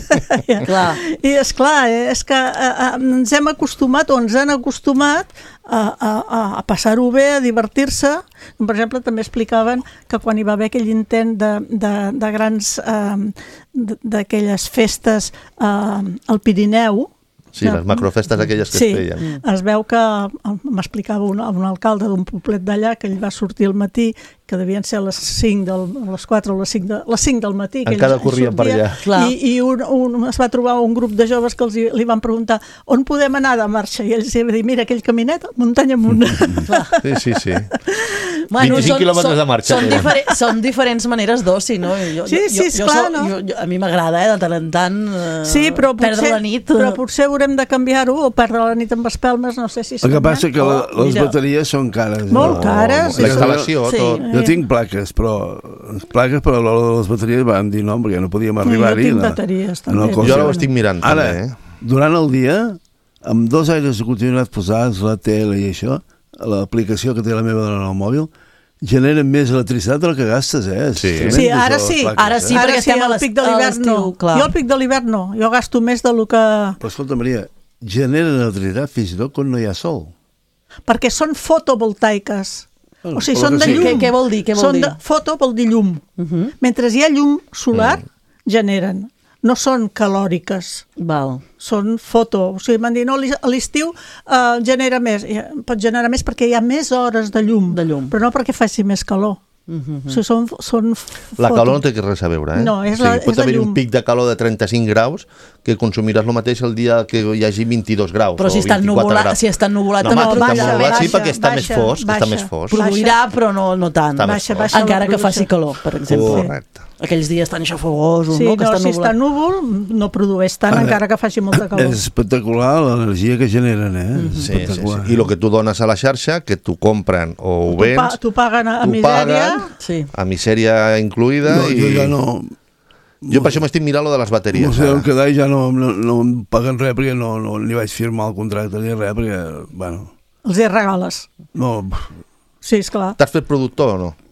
Clar. I és clar, eh, és que eh, ens hem acostumat o ens han acostumat a, a, a passar-ho bé, a divertir-se. Per exemple, també explicaven que quan hi va haver aquell intent de, de, de grans eh, d'aquelles festes eh, al Pirineu. Sí, les macrofestes aquelles que sí, es feien. Es veu que, m'explicava un, un alcalde d'un poblet d'allà, que ell va sortir al matí, que devien ser a les cinc, del, a les quatre o les cinc, de, les cinc del matí. Que encara corrien per allà. I, i un, un, es va trobar un grup de joves que els, li van preguntar on podem anar de marxa? I ells van dir, mira aquell caminet, muntanya amunt. Sí, sí, sí. Bueno, vint-i-cinc quilòmetres de marxa. Són, difere són diferents maneres d'oci, no? Jo, sí, sí, jo, jo clar, so, no? Jo, jo, a mi m'agrada, eh, de tant en tant, eh, sí, però perdre potser, la nit. Però potser haurem de canviar-ho o perdre la nit amb espelmes, no sé si... El que passa que la, oh, les mira. bateries són cares. Molt no, cares. La instal·lació, sí. tot. Jo tinc plaques, però plaques per a l'hora de les bateries vam dir no, perquè no podíem arribar-hi. Jo tinc bateries, també. No, jo ara ho estic mirant, ara, també. Eh? Durant el dia, amb dos aires acondicionats posats, la tele i això, l'aplicació que té la meva dona al mòbil, generen més electricitat del que gastes, eh? Sí, sí ara sí, plaques, ara sí, eh? perquè ara sí, estem a al pic de l'hivern no. Clar. Jo al pic de l'hivern no, jo gasto més del que... Però escolta, Maria, generen electricitat fins i tot quan no hi ha sol. Perquè són fotovoltaiques. Bueno, o sigui, però són que de sí. llum. Què, què vol dir? Què vol són dir? de, foto vol dir llum. Uh -huh. Mentre hi ha llum solar, mm. generen. No són calòriques. Val. Són foto. O sigui, m'han dit, no, a l'estiu uh, genera més. Pot generar més perquè hi ha més hores de llum. De llum. Però no perquè faci més calor. Uh-huh. O sigui, són, són la foto. calor no té res a veure, eh? No, és o la- sigui, pot és la haver llum. un pic de calor de trenta-cinc graus que consumiràs el mateix el dia que hi hagi vint-i-dos graus Però si o està vint-i-quatre ennuvolat, graus. si està ennuvolat no, també home, produirà. està ennuvolat, sí, baixa, perquè està més baixa, fosc, està baixa. més fosc. Produirà, però no, no tant. Està més Baixa, fosc. baixa la Encara que producció. faci calor, per exemple. Correcte. Aquells dies tan xafogosos, Sí, no? no, Que està si està ennuvolat. núvol no produeix tant, Ara, encara que faci molta calor. És espectacular l'energia que generen, eh? Sí, sí, sí. Espectacular. I el que tu dones a la xarxa, que tu compren o ho Tu, pa, vens, tu paguen a, a tu misèria. paguen, Sí. a misèria incluïda, No, i jo ja no... jo per això m'estic mirant lo de les bateries. No sé on ara. quedar i ja no, no, no em paguen res perquè no, no ni vaig firmar el contracte ni res perquè, bueno, Els hi regales. no, Sí, esclar. T'has fet productor o no?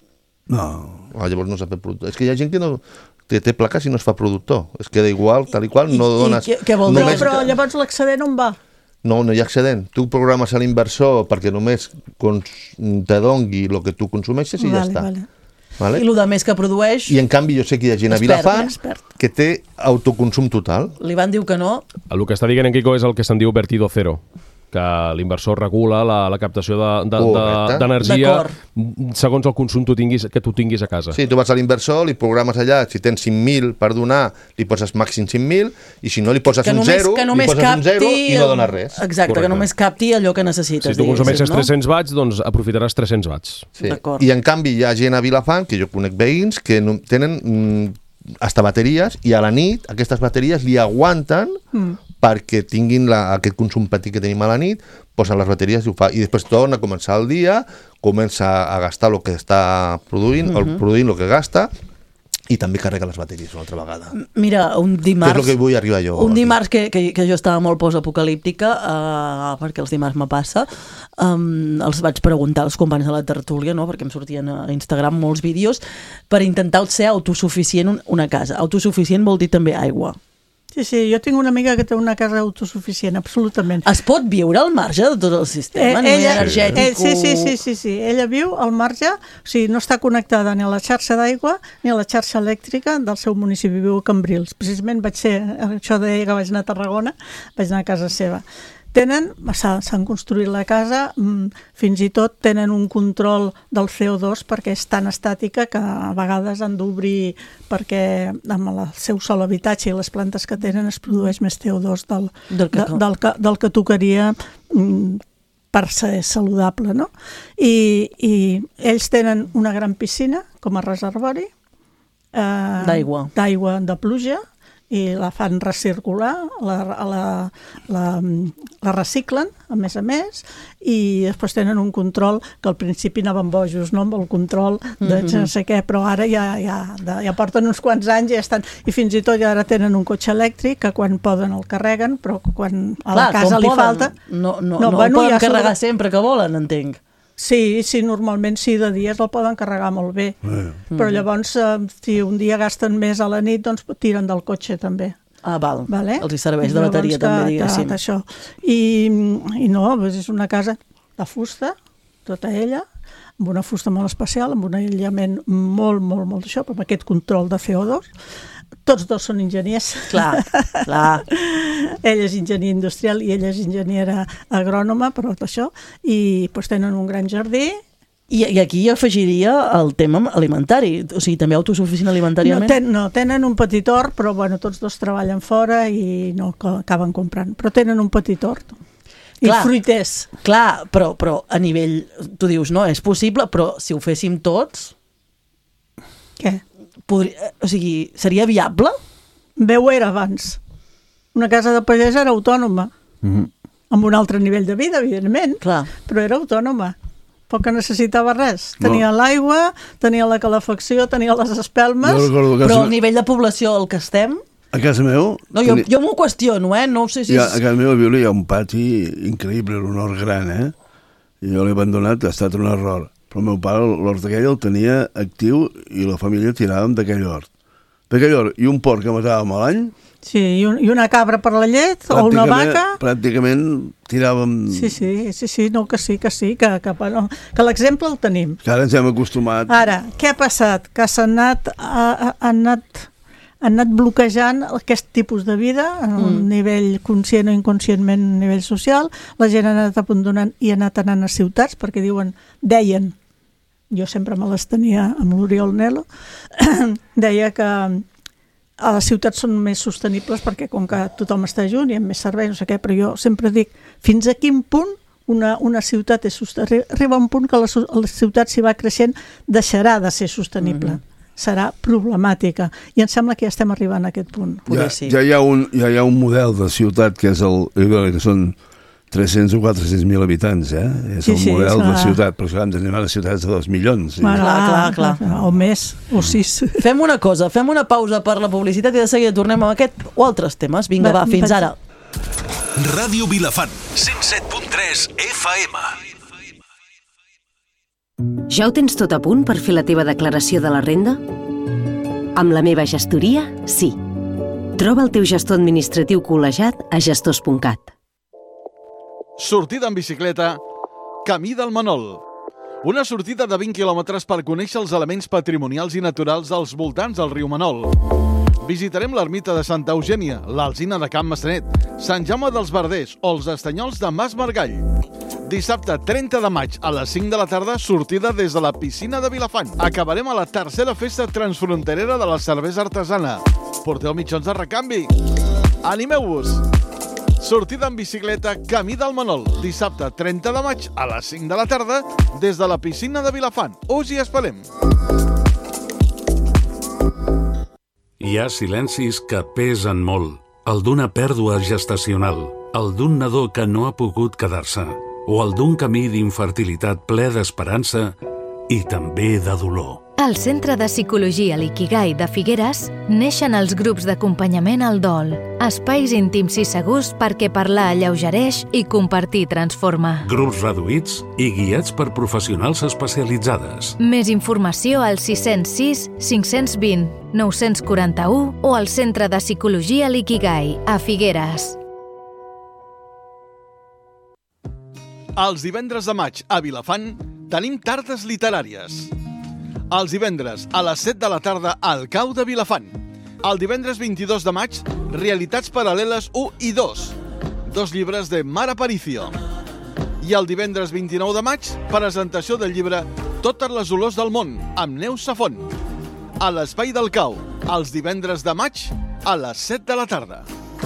no. Ah, llavors no s'ha fet productor. És que hi ha gent que no té, té plaques i no es fa productor. Es queda igual, tal i qual, I- no i dones... què- què vol dir? Però, només... però llavors l'excedent on va? No, no hi ha excedent. Tu programes a l'inversor perquè només cons... te dongui el que tu consumeixes i ja Vale, està. vale. Vale? I el de més que produeix, I en canvi jo sé que hi ha gent a Es perd, Vilafant es perd. que té autoconsum total. l'Ivan diu que no. El que està dient en Quico és el que se'n diu vertido cero, que l'inversor regula la, la captació Correcte. d'energia D'acord. de, segons el consum tu tinguis, que tu tinguis a casa. Sí, tu vas a l'inversor, li programes allà, si tens cinc mil per donar, li poses màxim cinc mil, i si no li poses Que un només, zero, que li només poses capti... un zero i no dones res. Exacte, Correcte. que només capti allò que necessites. Si tu diguéssim, consumeixes no? tres-cents watts, doncs aprofitaràs tres-cents watts. Sí. D'acord. I en canvi hi ha gent a Vilafant, que jo conec veïns, que no, tenen mm, hasta bateries, i a la nit aquestes bateries li aguanten mm. perquè tinguin la, aquest consum petit que tenim a la nit, posen les bateries i ho fa. I després torna a començar el dia, comença a gastar el que està produint, mm -hmm. o produint el que gasta, i també carrega les bateries una altra vegada. Mira, un dimarts... Que és el que vull arribar jo. Un aquí. dimarts que, que, que jo estava molt postapocalíptica, uh, perquè els dimarts me passa, um, els vaig preguntar als companys de la tertúlia, no? Perquè em sortien a Instagram molts vídeos, per intentar ser autosuficient un- una casa. Autosuficient vol dir també aigua. Sí, sí, jo tinc una amiga que té una casa autosuficient, absolutament. Es pot viure al marge de tot el sistema, a nivell energètic? eh, sí, sí, sí, sí, sí, ella viu al marge, o sigui, no està connectada ni a la xarxa d'aigua ni a la xarxa elèctrica del seu municipi, viu a Cambrils. Precisament vaig ser, això deia que vaig anar a Tarragona, vaig anar a casa seva. Tenen, s'han construït la casa, fins i tot tenen un control del C O dos perquè és tan estàtica que a vegades han d'obrir perquè amb el seu sol habitatge i les plantes que tenen es produeix més C O dos del, Del que- de, del, que, del que tocaria mm, per ser saludable, no? I, i ells tenen una gran piscina com a reservori eh, D'aigua. d'aigua de pluja, i la fan recircular, la, la, la, la reciclen, a més a més, i després tenen un control que al principi anaven bojos, no?, amb el control de no sé què, però ara ja, ja, ja porten uns quants anys i ja estan, i fins i tot ja ara tenen un cotxe elèctric que quan poden el carreguen, però quan a la Clar, casa com li poden. falta... No, no, No, no, bueno, el poden ja carregar sobre- sempre que volen, entenc. Sí, sí, normalment sí, de dies el poden carregar molt bé. Eh. Però llavors, eh, si un dia gasten més a la nit, doncs tiren del cotxe també. Ah, val. Vale? Els hi serveix de bateria que, també, diguéssim. Que, això. I, I no, és una casa de fusta, tota ella, amb una fusta molt especial, amb un aïllament molt, molt, molt d'això, amb aquest control de C O dos. Tots dos són enginyers. Clar, clar. Ell és enginyer industrial i ella és enginyera agrònoma, però tot això, i doncs, tenen un gran jardí. I, I aquí afegiria el tema alimentari, o sigui, també autosuficient alimentàriament? No, ten, no, tenen un petit hort, però bueno, tots dos treballen fora i no acaben comprant, però tenen un petit hort. I clar, fruiters. Clar, però, però a nivell, tu dius, no, és possible, però si ho féssim tots... Què? Podria, o sigui, seria viable? Bé ho era abans. Una casa de pagès era autònoma, Mm-hmm. amb un altre nivell de vida, evidentment, Clar. però era autònoma. Poc que necessitava res. Tenia No. l'aigua, tenia la calefacció, tenia les espelmes. Jo recordo que Però a a nivell de població al que estem... a casa meu... No, jo, teni- jo m'ho qüestiono, eh? No sé si... Hi ha, És... a casa meva a Violi hi ha un pati increïble, un hort gran, eh? I jo l'he abandonat, ha estat un error. Però el meu pare l'hort aquell el tenia actiu i la família tiràvem d'aquell hort. D'aquell hort i un porc que matàvem a l'any, Sí, i, un, i una cabra per la llet, o una pràcticament- vaca. Pràcticament tiràvem... Sí, sí, sí, sí, no, que sí, que sí, que, que, bueno, que l'exemple el tenim. Que ara ens hem acostumat. Ara, què ha passat? Que s'han anat, ha, ha, han anat, han anat bloquejant aquest tipus de vida a un Mm. nivell conscient o inconscientment, a nivell social. La gent ha anat abandonant i ha anat anant a ciutats perquè diuen, deien, jo sempre me les tenia amb l'Oriol Nelo, deia que a les ciutats són més sostenibles perquè com que tothom està junt i amb més serveis, no sé què, però jo sempre dic, fins a quin punt una, una ciutat és sostenible? Arriba un punt que la, la ciutat, si va creixent, deixarà de ser sostenible. Mm-hmm. Serà problemàtica. I em sembla que ja estem arribant a aquest punt. Ja, Poder sí. ja, hi ha un, ja hi ha un model de ciutat que és el... que són tres-cents o quatre-cents mil habitants, eh? És Sí, el sí, model clar. de ciutat, però clar, hem d'anar a ciutats de dos milions. Sí. Clar, Clar, clar, clar. O més, o sis. Fem una cosa, fem una pausa per la publicitat i de seguida tornem amb aquest o altres temes. Vinga, va, Va, fins vaig- ara. Ràdio Vilafant, cent set punt tres F M. Ja ho tens tot a punt per fer la teva declaració de la renda? Amb la meva gestoria, sí. Troba el teu gestor administratiu col·legiat a gestors punt cat. Sortida en bicicleta, Camí del Manol. Una sortida de vint quilòmetres per conèixer els elements patrimonials i naturals als voltants del riu Manol. Visitarem l'ermita de Santa Eugènia, l'Alzina de Can Massanet, Sant Jaume dels Verders o els estanyols de Mas Margall. Dissabte trenta de maig a les cinc de la tarda, sortida des de la piscina de Vilafant. Acabarem a la tercera festa transfronterera de la cervesa artesana. Porteu mitjons de recanvi. Animeu-vos! Sortida en bicicleta Camí del Manol, dissabte trenta de maig a les cinc de la tarda des de la piscina de Vilafant. Us hi esperem. Hi ha silencis que pesen molt. El d'una pèrdua gestacional, el d'un nadó que no ha pogut quedar-se, o el d'un camí d'infertilitat ple d'esperança i també de dolor. Al Centre de Psicologia Likigai de Figueres neixen els grups d'acompanyament al dol, espais íntims i segurs perquè parlar alleugereix i compartir transforma. Grups reduïts i guiats per professionals especialitzades. Més informació al sis zero sis, cinc dos zero, nou quatre u o al Centre de Psicologia Likigai a Figueres. Els divendres de maig a Vilafant tenim tardes literàries. Els divendres a les set de la tarda al Cau de Vilafant. El divendres vint-i-dos de maig, Realitats paral·leles u i dos. Dos llibres de Mar Aparicio. I el divendres vint-i-nou de maig, presentació del llibre Totes les olors del món, amb Neus Safont. A l'Espai del Cau, els divendres de maig a les set de la tarda.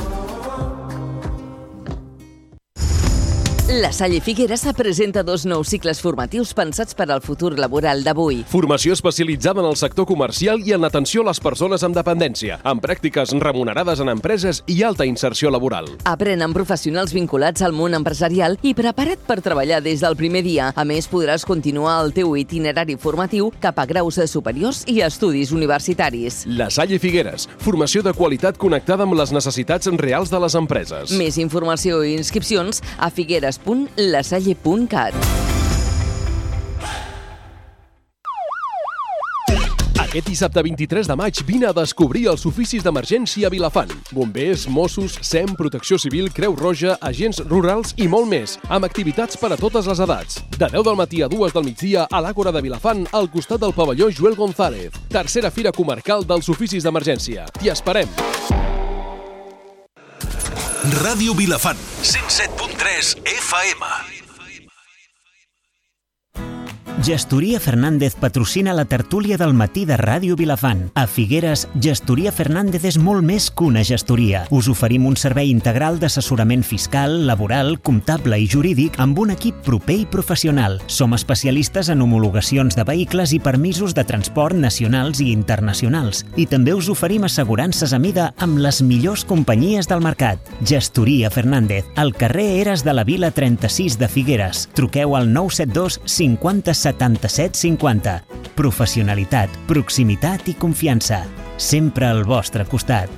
La Salle Figueres presenta dos nous cicles formatius pensats per al futur laboral d'avui. Formació especialitzada en el sector comercial i en l'atenció a les persones amb dependència, amb pràctiques remunerades en empreses i alta inserció laboral. Aprèn amb professionals vinculats al món empresarial i prepara't per treballar des del primer dia. A més, podràs continuar el teu itinerari formatiu cap a graus superiors i estudis universitaris. La Salle Figueres, formació de qualitat connectada amb les necessitats reals de les empreses. Més informació i inscripcions a figueres punt lasalle punt cat. Aquest dissabte vint-i-tres de maig vine a descobrir els oficis d'emergència a Vilafant. Bombers, Mossos, S E M, Protecció Civil, Creu Roja, agents rurals i molt més, amb activitats per a totes les edats. De deu del matí a dues del migdia a l'Àgora de Vilafant, al costat del pavelló Joel González. Tercera Fira Comarcal dels Oficis d'Emergència. T'hi esperem! Ràdio Vilafant, cent set punt tres F M. Gestoria Fernández patrocina la tertúlia del matí de Ràdio Vilafant. A Figueres, Gestoria Fernández és molt més que una gestoria. Us oferim un servei integral d'assessorament fiscal, laboral, comptable i jurídic amb un equip proper i professional. Som especialistes en homologacions de vehicles i permisos de transport nacionals i internacionals. I també us oferim assegurances a mida amb les millors companyies del mercat. Gestoria Fernández, al carrer Eres de la Vila trenta-sis de Figueres. Truqueu al nou set dos cinquanta setanta-set cinquanta. Professionalitat, proximitat i confiança. Sempre al vostre costat.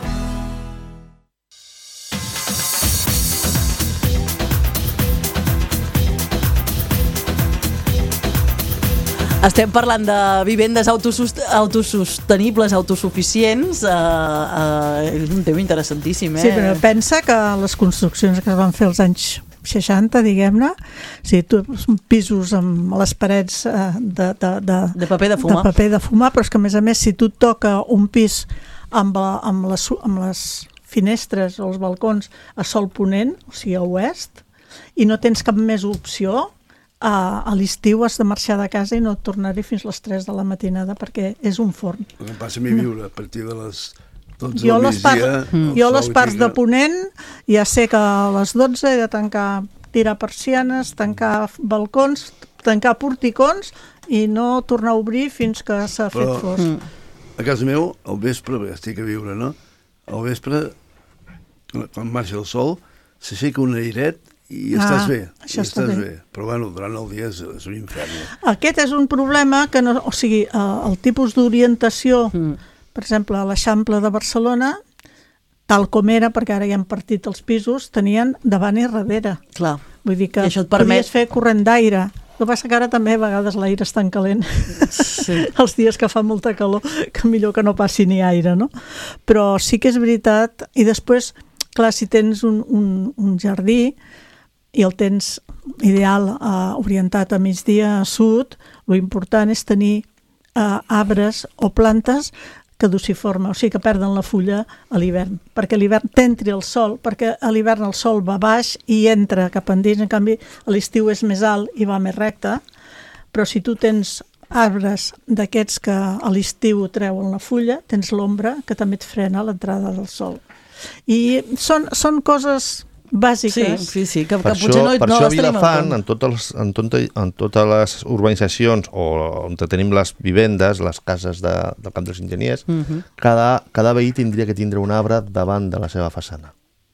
Estem parlant de vivendes autosust autosostenibles, autosuficients. Uh, uh, és un tema interessantíssim, eh? Sí, però pensa que les construccions que es van fer als anys seixanta, diguem-ne, o sigui, tu, pisos amb les parets eh, de, de, de, de, paper de, fumar. de paper de fumar, però és que a més a més si tu et toca un pis amb, la, amb, les, amb les finestres o els balcons a sol ponent, o sigui a oest, i no tens cap més opció, a, a l'estiu has de marxar de casa i no tornar-hi fins les tres de la matinada perquè és un forn. Em passa a mi viure a partir de les... Jo les, part, jo les parts de ponent ja sé que a les dotze he de tancar, tirar persianes, tancar balcons, tancar porticons i no tornar a obrir fins que s'ha fet fosc. A casa meu, al vespre, bé, estic a viure, no? Al vespre, quan marxa el sol, s'aixeca un airet i ah, estàs bé, i estàs bé. bé. Però bueno, durant el dia és, és un infern. Aquest és un problema que no, o sigui, el tipus d'orientació mm. per exemple, a l'Eixample de Barcelona, tal com era, perquè ara ja han partit els pisos, tenien davant i darrere. Clar. Vull dir que això et permet... podies fer corrent d'aire. El que passa que ara també a vegades l'aire és tan calent. Sí. Els dies que fa molta calor, que millor que no passi ni aire, no? Però sí que és veritat. I després, clar, si tens un, un, un jardí i el tens ideal eh, orientat a migdia a sud, lo important és tenir eh, arbres o plantes caduciforme, o sigui que perden la fulla a l'hivern, perquè a l'hivern t'entri el sol, perquè a l'hivern el sol va baix i entra cap endins, en canvi a l'estiu és més alt i va més recte, però si tu tens arbres d'aquests que a l'estiu treuen la fulla, tens l'ombra que també et frena l'entrada del sol. I són, són coses bàsiques. Sí, sí, sí, que, per que potser no, per no això les tenim Vilafant, en totes, en, tot, en totes les urbanitzacions o on tenim les vivendes, les cases de, del Camp dels Enginyers, uh -huh. cada, cada veí tindria que tindre un arbre davant de la seva façana.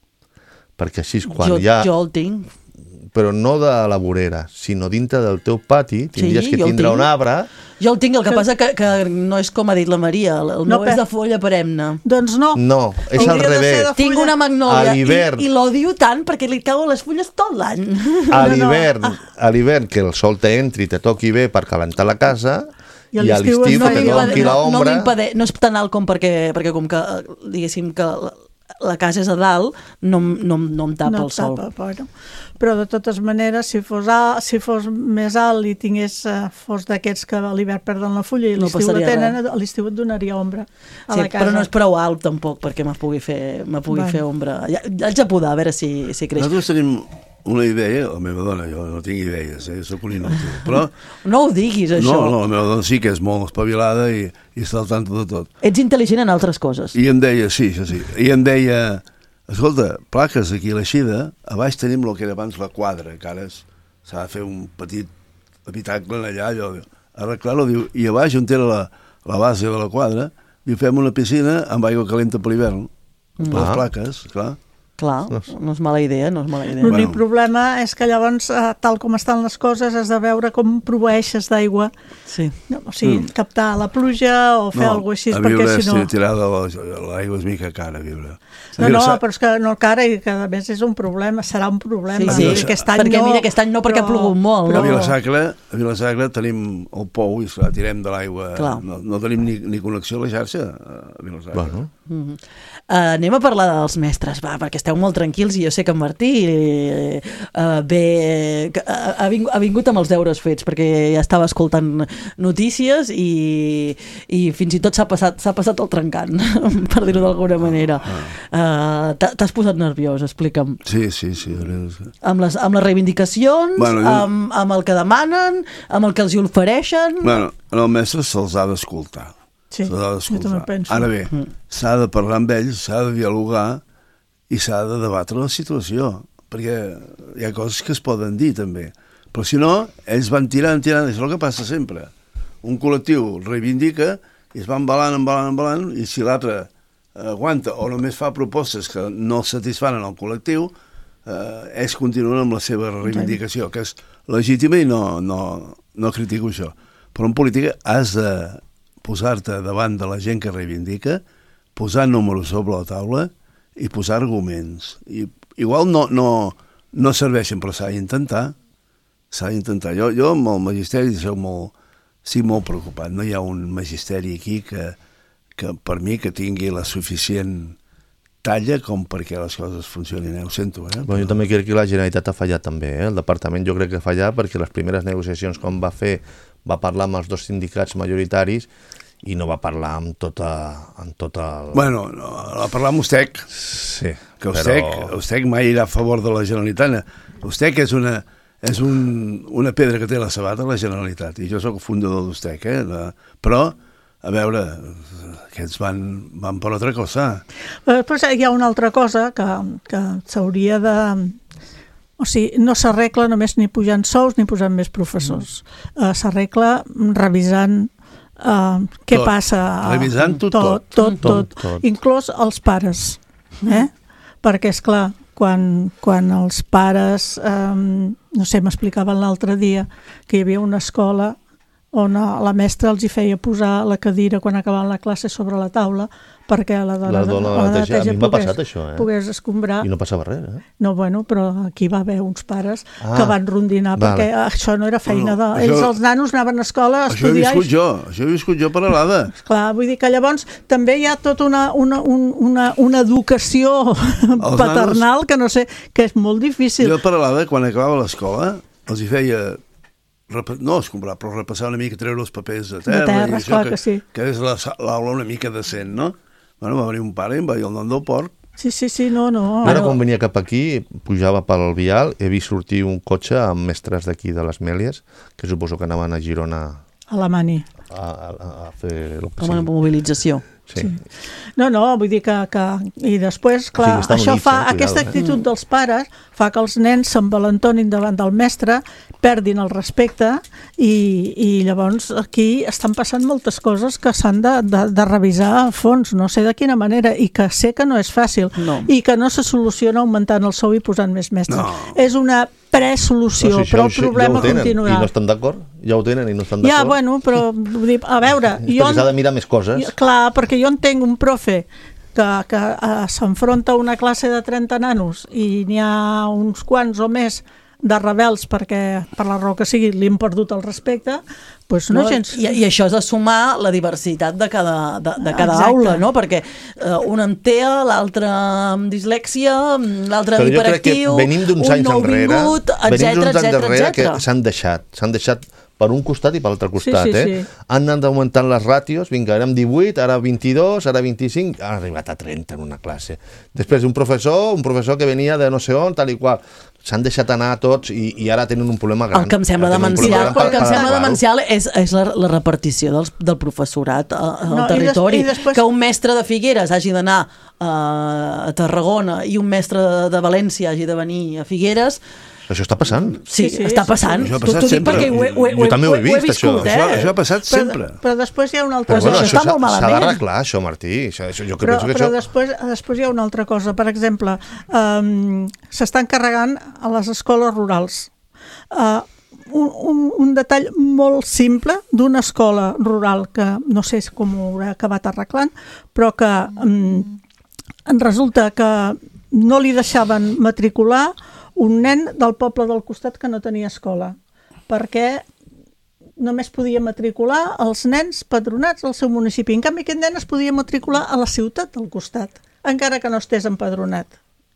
Perquè així quan jo, hi ha... Jo el tinc. Però no de la vorera, sinó dintre del teu pati tindries sí, que tindre un arbre. Jo el tinc, el que passa que, que no és com ha dit la Maria, el no, meu és de folla perenne. Doncs no. No, és al revés. Tinc una magnòlia i, i l'odio tant perquè li cauen les fulles tot l'any. A l'hivern, no, no. a l'hivern que el sol t'entri i te toqui bé per calentar la casa, i a l'estiu que no, te toqui no, l'ombra. No, no és tan alt com perquè, perquè com que, diguéssim, que la, la casa és a dalt, no, no, no em tapa no el sol. Tapa, però. Però de totes maneres, si fos, alt, si fos més alt i tingués, uh, fos d'aquests que a l'hivern perden la fulla i no l'estiu la tenen, a l'estiu et donaria ombra a sí, la casa. Però no és prou alt tampoc perquè me pugui fer, me pugui bueno. fer ombra. Ja, ja haig de podar, a veure si, si creix. Nosaltres tenim una idea, la meva dona, jo no tinc idees, eh? Soc un inútil, però... No ho diguis, això. No, no, la meva dona sí que és molt espavilada i, i està al tanto de tot. Ets intel·ligent en altres coses. I em deia, sí, això sí, i em deia... Escolta, plaques aquí a l'Eixida, a baix tenim el que era abans la quadra, que ara s'ha de fer un petit habitacle allà, allò, arreglar-lo, diu, i a baix on era la, la base de la quadra, diu, fem una piscina amb aigua calenta per l'hivern, per ah. les plaques, clar. Clar, no és mala idea, no és mala idea. L'únic bueno. problema és que llavors, tal com estan les coses, has de veure com proveeixes d'aigua. Sí. No, o sigui, mm. captar la pluja o fer no, alguna cosa així, perquè si no... A viure, tirada l'aigua és mica cara, a viure. No, no, però és que no cara i que a més és un problema, serà un problema. Sí, sí. Aquest any perquè no, mira, aquest any no perquè però... ha plogut molt. Però no? a Vila-sacra, a Vila-sacra tenim el pou i esclar, tirem de l'aigua. No, no tenim ni, ni connexió a la xarxa a Vila-sacra. Bueno. Mm-hmm. uh, anem a parlar dels mestres, va, perquè esteu molt tranquils i jo sé que en Martí uh, ve, uh, ha, vingut, ha vingut amb els deures fets perquè ja estava escoltant notícies i, i fins i tot s'ha passat, s'ha passat el trencant, per dir-ho d'alguna manera. Uh, T'has posat nerviós, explica'm. Sí, sí, sí. Amb les, amb les reivindicacions, bueno, jo... amb, amb el que demanen, amb el que els hi ofereixen... Bueno, al mestre se'ls ha d'escoltar. Sí, jo també penso. Ara bé, mm. s'ha de parlar amb ells, s'ha de dialogar i s'ha de debatre la situació, perquè hi ha coses que es poden dir també. Però si no, ells van tirant, tirant, és el que passa sempre. Un col·lectiu reivindica i es van embalant, embalant, embalant, i si l'altre aguanta o només fa propostes que no satisfan el col·lectiu, eh, ells continuen amb la seva reivindicació, que és legítima i no, no, no critico això. Però en política has de posar-te davant de la gent que reivindica, posar números sobre la taula i posar arguments. I, igual no, no, no serveixen, però s'ha d'intentar. S'ha d'intentar. Jo, jo amb el magisteri soc molt, estic molt preocupat. No hi ha un magisteri aquí que que per mi que tingui la suficient talla com perquè les coses funcionin, eh? Ho sento, eh? Bueno, jo també crec que la Generalitat ha fallat també, eh? El departament jo crec que ha fallat perquè les primeres negociacions com va fer va parlar amb els dos sindicats majoritaris i no va parlar amb tota... Amb tota el... Bueno, no, va parlar amb Ustec. Sí, que Ustec, però... Ustec mai irà a favor de la Generalitat. Ustec és una, és un, una pedra que té la sabata la Generalitat i jo sóc fundador d'Ustec, eh? De, però a veure, aquests van, van per altra cosa. Després hi ha una altra cosa que, que s'hauria de... O sigui, no s'arregla només ni pujant sous ni posant més professors. Mm. Uh, s'arregla revisant uh, què tot. passa. Revisant tot, tot. Tot, tot, tot. tot. Inclús els pares. Eh? Perquè, esclar, quan, quan els pares... Um, no sé, m'explicaven l'altre dia que hi havia una escola on la mestra els hi feia posar la cadira quan acabaven la classe sobre la taula perquè la dona, la dona la la neteja, a mi m'ha pogués, passat això, eh? pogués escombrar. I no passava res, eh? No, bueno, però aquí va haver uns pares ah, que van rondinar vale. perquè això no era feina de... Ells, això, els nanos, anaven a escola a això estudiar... Això he viscut jo, això he viscut jo per alada. Clar, vull dir que llavors també hi ha tota una, una, una, una educació els paternal nanos, que no sé, que és molt difícil. Jo per alada, quan acabava l'escola, els hi feia... no escombrar, però repassar una mica, treure els papers de terra, de terra i això, que, que, sí. que és l'aula una mica decent, no? Bueno, va venir un pare i em va dir el nom del porc. Sí, sí, sí, no, no. Ara, quan venia cap aquí, pujava pel vial, he vist sortir un cotxe amb mestres d'aquí de les Mèlies, que suposo que anaven a Girona... A la Mani. A, a, a fer... Com una mobilització. Sí. sí. No, no, vull dir que... que i després, clar, sí, això units, fa... Eh? Aquesta Cuidado, actitud eh? dels pares fa que els nens s'envalentonin davant del mestre, perdin el respecte i, i llavors aquí estan passant moltes coses que s'han de, de, de revisar a fons, no sé de quina manera, i que sé que no és fàcil, no. i que no se soluciona augmentant el sou i posant més mestres. No. És una presolució, no, si però el problema ja continuarà. I no estan d'acord? Ja ho tenen i no estan d'acord? Ja, bueno, però a veure... jo perquè s'ha de mirar més coses. Jo, clar, perquè jo entenc un profe que, que uh, s'enfronta a una classe de trenta nanos i n'hi ha uns quants o més de rebels perquè, per la raó que sigui, li han perdut el respecte, doncs no, no gens... I, I això és de sumar la diversitat de cada, de, de cada aula, no? Perquè uh, un amb T E A, l'altre amb dislèxia, l'altre amb hiperactiu, un nouvingut, etcètera, etcètera, que s'han deixat, s'han deixat per un costat i per l'altre costat, sí, sí, eh? Sí. Han anat augmentant les ràtios, vinga, érem divuit, ara vint-i-dos, ara vint-i-cinc, han arribat a trenta en una classe. Després un professor, un professor que venia de no sé on, tal i qual, s'han deixat anar tots i, i ara tenen un problema gran. El que em sembla demencial, el que em sembla demencial és, és la, la repartició dels, del professorat al no, territori. I des, i després... Que un mestre de Figueres hagi d'anar uh, a Tarragona i un mestre de, de València hagi de venir a Figueres, Això està passant. Sí, sí, està passant. Això ha passat sempre. Ho he, ho he, jo també ho he vist, viscut, això. Eh? Això, això ha passat però, sempre. Però després hi ha una altra Però, bueno, cosa. això està molt s'ha malament. d'arreglar, això, Martí. Això, això, jo Però, penso que però això... després, després hi ha una altra cosa. Per exemple, um, s'estan carregant a les escoles rurals. Uh, un, un, un detall molt simple d'una escola rural que no sé com ho haurà acabat arreglant, però que um, resulta que no li deixaven matricular un nen del poble del costat que no tenia escola, perquè només podia matricular els nens padronats al seu municipi. En canvi, aquest nen es podia matricular a la ciutat del costat, encara que no estés empadronat.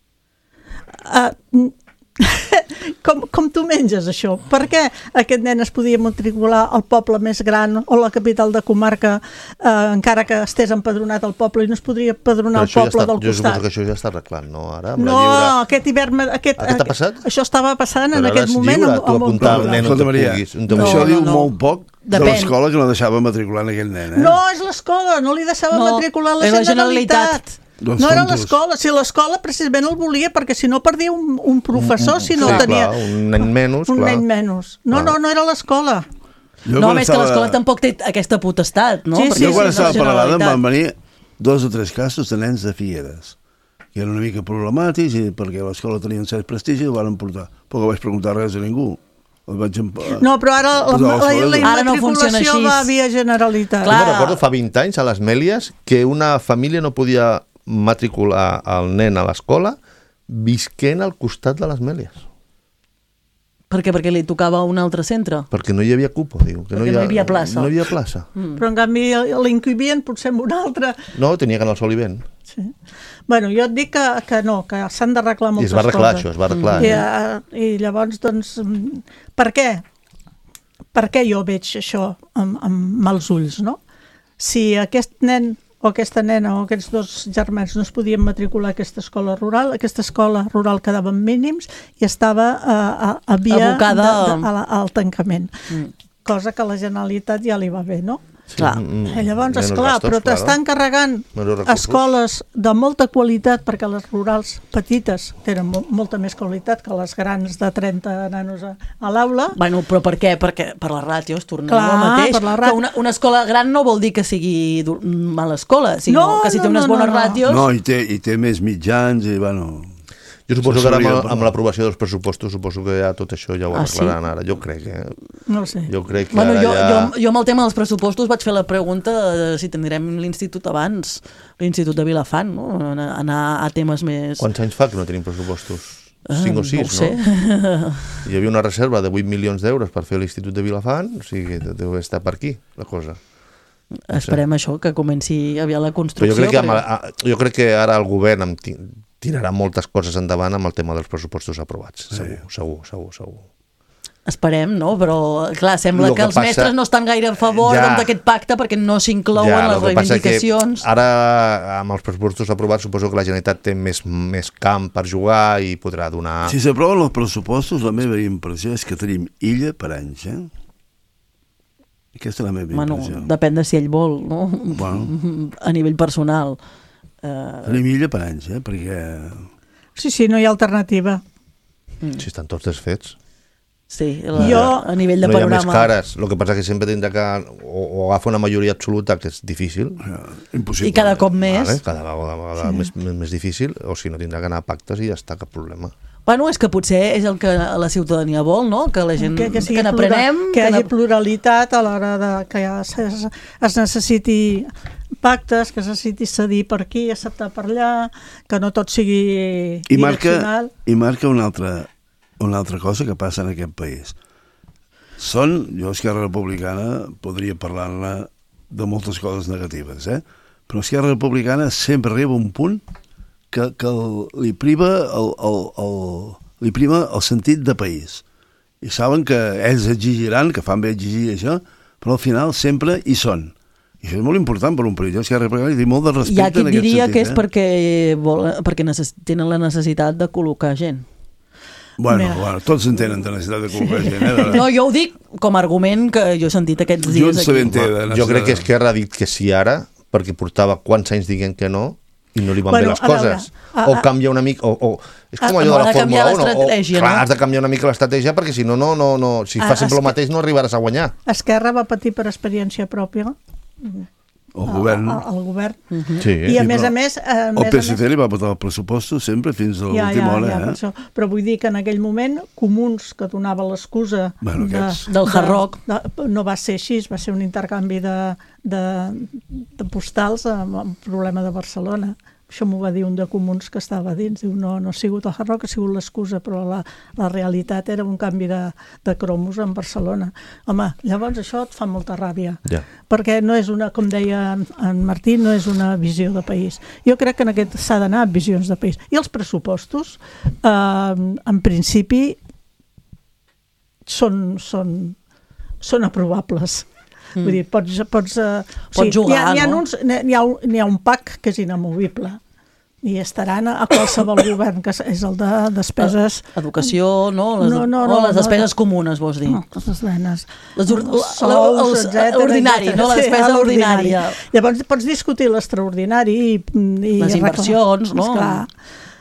Uh, com, com tu menges això? Per què aquest nen es podia matricular al poble més gran o la capital de comarca eh, encara que estés empadronat al poble i no es podria empadronar al poble ja està, del jo costat? suposo que això ja està arreglant, no? Ara, amb no, la lliure... aquest hivern... Aquest, Aquest ha passat? Això estava passant Però en aquest moment lliure, amb, tu amb un apuntar poble. el nen on te puguis. On te No, això puguis. diu no. molt poc de Depèn. l'escola que no deixava matricular en aquell nen, eh? No, és l'escola, no li deixava No, matricular la és la Generalitat. Generalitat. Doncs No era tontos. l'escola, si l'escola precisament el volia perquè si no perdia un, un professor, si no Sí, el tenia... clar, un nen menys, un clar. nen menys. No, Clar. no, no era l'escola. Jo No, quan més que estava- l'escola tampoc té aquesta potestat, no? Sí, Perquè Jo quan és estava la a Peralada em Generalitat. van venir dos o tres casos de nens de Figueres que eren una mica problemàtics i perquè l'escola tenia un cert prestigi el van portar. Però que vaig preguntar res a ningú. El vaig emp... No, però ara la, la, la, la Ara no funciona immatriculació així. va via Generalitat. Jo me'n recordo fa vint anys a les Mèlies que una família no podia matricular el nen a l'escola visquent al costat de les Mèlies. Per què? Perquè li tocava un altre centre? Perquè no hi havia cupo, diu. Que Perquè no hi havia plaça. No hi havia plaça. Mm. Però en canvi l'incubien potser amb un altre. No, tenia que anar al sol i vent. Sí. Bueno, jo et dic que, que no, que s'han d'arreglar I moltes es va arreglar coses. això, es va arreglar. I, eh? uh, I llavors, doncs, mm, per què? Per què jo veig això amb, amb mals ulls, no? Si aquest nen o aquesta nena o aquests dos germans no es podien matricular a aquesta escola rural, aquesta escola rural quedava en mínims i estava uh, a, a via Abocada de, de, a- a la, al tancament. Mm. Cosa que a la Generalitat ja li va bé, no? Clar. Mm, I llavors, menys esclar, gastos, però claro. t'estan carregant Menys recursos. escoles de molta qualitat, perquè les rurals petites tenen mo molta més qualitat que les grans de trenta nanos a, a l'aula. Bueno, però per què? Perquè per les ràtios, tornem Clar, al mateix. per la Que ràtio. una, una escola gran no vol dir que sigui dur- mala escola, sinó No, que si té no, unes no, bones no, no. ràtios... No, i té, i té més mitjans i, bueno... Jo suposo Això que ara amb, s'hauria de amb parlar. l'aprovació dels pressupostos suposo que ja tot això ja ho Ah, sí? arreglaran ara. Jo crec, eh? No ho sé. Jo crec que Bueno, ara jo, ja... jo, jo amb el tema dels pressupostos vaig fer la pregunta de si tindrem l'institut abans, l'institut de Vilafant, no? Anar anar a temes més... Quants anys fa que no tenim pressupostos? Ah, cinc o no sis, ho sé. no? Hi havia una reserva de vuit milions d'euros per fer l'Institut de Vilafant, o sigui, deu estar per aquí, la cosa. Esperem això, que comenci aviat la Però construcció. jo crec que, amb, perquè- a- jo crec que ara el govern em ti- tirarà moltes coses endavant amb el tema dels pressupostos aprovats. Segur, segur, segur, segur. Esperem, no? Però, clar, sembla Lo que, que els passa- mestres no estan gaire a favor Ja. doncs, d'aquest pacte perquè no s'inclouen Ja, les el que passa reivindicacions. Que ara, amb els pressupostos aprovats, suposo que la Generalitat té més, més camp per jugar i podrà donar... Si s'aproven els pressupostos, la meva impressió és que tenim illa per anys, eh? Aquesta és la meva Bueno, impressió. depèn de si ell vol, no? Bueno. A nivell personal. Uh, Tenim illa per anys, eh? Perquè... Sí, sí, no hi ha alternativa. Si estan tots desfets. sí, la, Jo- a nivell de no hi ha panorama. més cares. El que passa que sempre tindrà que... O, o agafa una majoria absoluta, que és difícil. Impossible. I cada cop més. Vale? Cada vegada, vegada sí. més, més, més difícil. O si no, tindrà que anar a pactes i ja està, cap problema. Bueno, és que potser és el que la ciutadania vol, no? Que la gent que, que, sigui que n'aprenem... plural, que hi hagi pluralitat a l'hora de que ja es, es necessiti pactes, que es necessiti cedir per aquí, acceptar per allà, que no tot sigui I marca, direccional. i marca una altra, una altra cosa que passa en aquest país. Són, jo Esquerra Republicana podria parlar-ne de moltes coses negatives, eh? Però Esquerra Republicana sempre arriba a un punt que, que el, li priva el, el, el, li prima el sentit de país. I saben que ells exigiran, que fan bé exigir això, però al final sempre hi són. I això és molt important per un país. Jo Esquerra Republicana hi tinc molt de respecte Hi ha qui en et aquest diria sentit. que és eh? perquè, vol, perquè necess, tenen la necessitat de col·locar gent. Bueno, Mira. bueno, tots en tenen de necessitat de col·locar gent. Eh? No, jo ho dic com a argument que jo he sentit aquests dies Junts aquí. també en té de Jo crec que Esquerra ha dit que sí ara, perquè portava quants anys dient que no, i no li van Bueno, bé les a veure, coses. a- O a- canvia una mica... O, o, és com Ah, allò no, de ha la de canviar Fórmula un. O, l'estratègia, clar, no? has de canviar una mica l'estratègia perquè si no, no, no, no si Ah, fas sempre és el que- mateix no arribaràs a guanyar. Esquerra va patir per experiència pròpia El govern. el, el govern. Sí. I a I més però a més... A El més, P a S C més li va votar els pressupostos sempre fins a ja, l'última ja, hora, ja, per eh? això. Però vull dir que en aquell moment Comuns, que donava l'excusa Bueno, de, aquests. Del Hard Rock. de, de, no va ser així, va ser un intercanvi de, de, de postals amb el problema de Barcelona. Això m'ho va dir un de Comuns que estava dins. Diu, no, no ha sigut el Hard Rock, ha sigut l'excusa, però la, la realitat era un canvi de, de cromos en Barcelona. Home, llavors això et fa molta ràbia. Ja. Perquè no és una, com deia en, en Martí, no és una visió de país. Jo crec que en aquest s'ha d'anar a visions de país. I els pressupostos, eh, en principi, són, són, són aprovables. Mm. Vull dir, pots... pots, uh, Pots jugar, hi ha, hi ha no? uns, n'hi ha, un- n'hi ha un pack que és inamovible i estaran a qualsevol govern, que és el de despeses... Educació, no? Les, No, no, o no, les no, despeses no. comunes, vols dir? No, les venes. Les or- Els la- sous, els- etcètera, ordinari, etcètera. no? La Sí, despesa a l'ordinari. ordinària. Llavors pots discutir l'extraordinari i, i Les inversions, no? Esclar.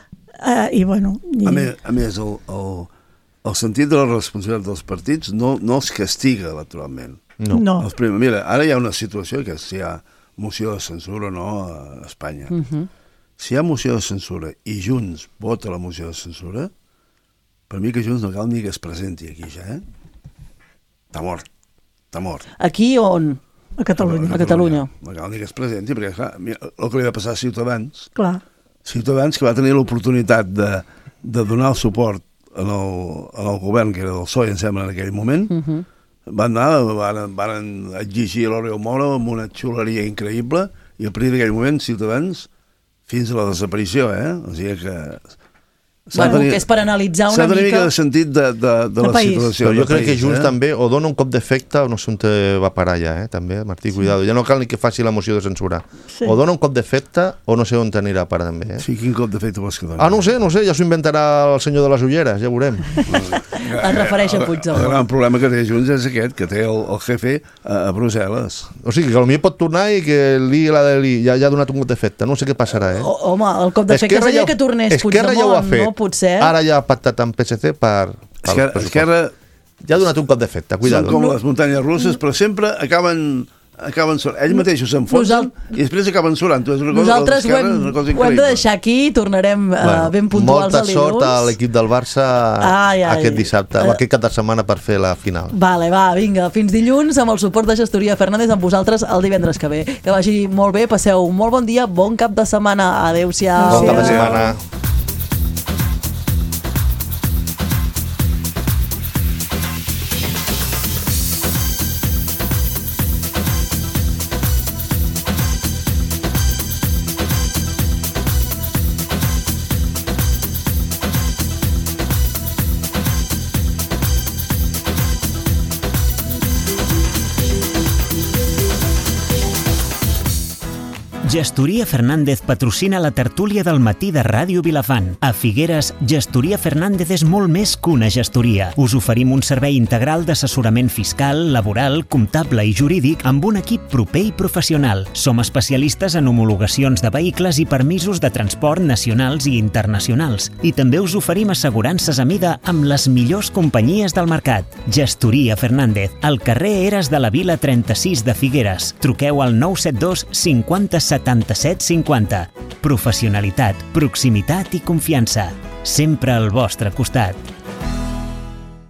Uh, I bueno... I... A més, a més el, el, el sentit de la responsabilitat dels partits no, no els castiga electoralment. No. No. Els primers, mira, ara hi ha una situació que si hi ha moció de censura o no a Espanya. Uh -huh. Si hi ha moció de censura i Junts vota la moció de censura, per mi que Junts no cal ni que es presenti aquí ja, eh? Està mort. Està mort. Aquí on? A Catalunya. A Catalunya. No cal ni que es presenti, perquè clar, mira, el que li va passar a Ciutadans, Clar. Ciutadans que va tenir l'oportunitat de, de donar el suport en el, en el govern, que era del P S O E, em sembla, en aquell moment, Uh -huh. van anar, van, van exigir l'Oriol Moro amb una xuleria increïble i a partir d'aquell moment Ciutadans fins a la desaparició, eh? O sigui que... Bueno, que és per analitzar una S'ha de tenir mica... mica de sentit de, de, de, De la país. situació. Però jo de crec que país, Junts eh? també o dona un cop d'efecte o no sé on te va parar ja, eh? també, Martí, cuidado. Ja no cal ni que faci la moció de censura. Sí. O dona un cop d'efecte o no sé on t'anirà a parar també. Eh? Sí, quin cop d'efecte vols que doni? Ah, no ho sé, no ho sé, ja s'ho inventarà el senyor de les ulleres, ja veurem. Es refereix a El Puigdemont. gran problema que té Junts és aquest, que té el, el jefe a, a Brussel·les. O sigui, que potser pot tornar i que l'I la de l'I ja, ja ha donat un cop d'efecte. No sé què passarà, eh? O, home, el cop d'efecte Esquerra seria ja- que tornés Esquerra ja ho ha Puigdemont, fet. no? Potser. Ara ja ha pactat amb P S C per... per Esquerra, pressupost. Esquerra Ja ha donat un cop d'efecte, són cuidado. com les muntanyes russes, però sempre acaben... acaben sur... Ells mateixos s'enfonsen Nosaltres- i després acaben surant. És una cosa, Nosaltres ho l'esquerra hem, és una cosa ho hem de increïble. deixar aquí, tornarem uh, Bueno, ben puntuals molta a dilluns. sort a l'equip del Barça Ai, ai. aquest dissabte, Eh. aquest cap de setmana per fer la final. Vale, va, vinga, fins dilluns amb el suport de Gestoria Fernández amb vosaltres el divendres que ve. Que vagi molt bé, passeu un molt bon dia, bon cap de setmana. Adéu-siau. Bon cap de Adéu. setmana. Gestoria Fernández patrocina la tertúlia del matí de Ràdio Vilafant. A Figueres, Gestoria Fernández és molt més que una gestoria. Us oferim un servei integral d'assessorament fiscal, laboral, comptable i jurídic amb un equip proper i professional. Som especialistes en homologacions de vehicles i permisos de transport nacionals i internacionals. I també us oferim assegurances a mida amb les millors companyies del mercat. Gestoria Fernández, al carrer Eres de la Vila trenta-sis de Figueres. Truqueu al nou set dos cinquanta setanta-set cinquanta. Professionalitat, proximitat i confiança. Sempre al vostre costat.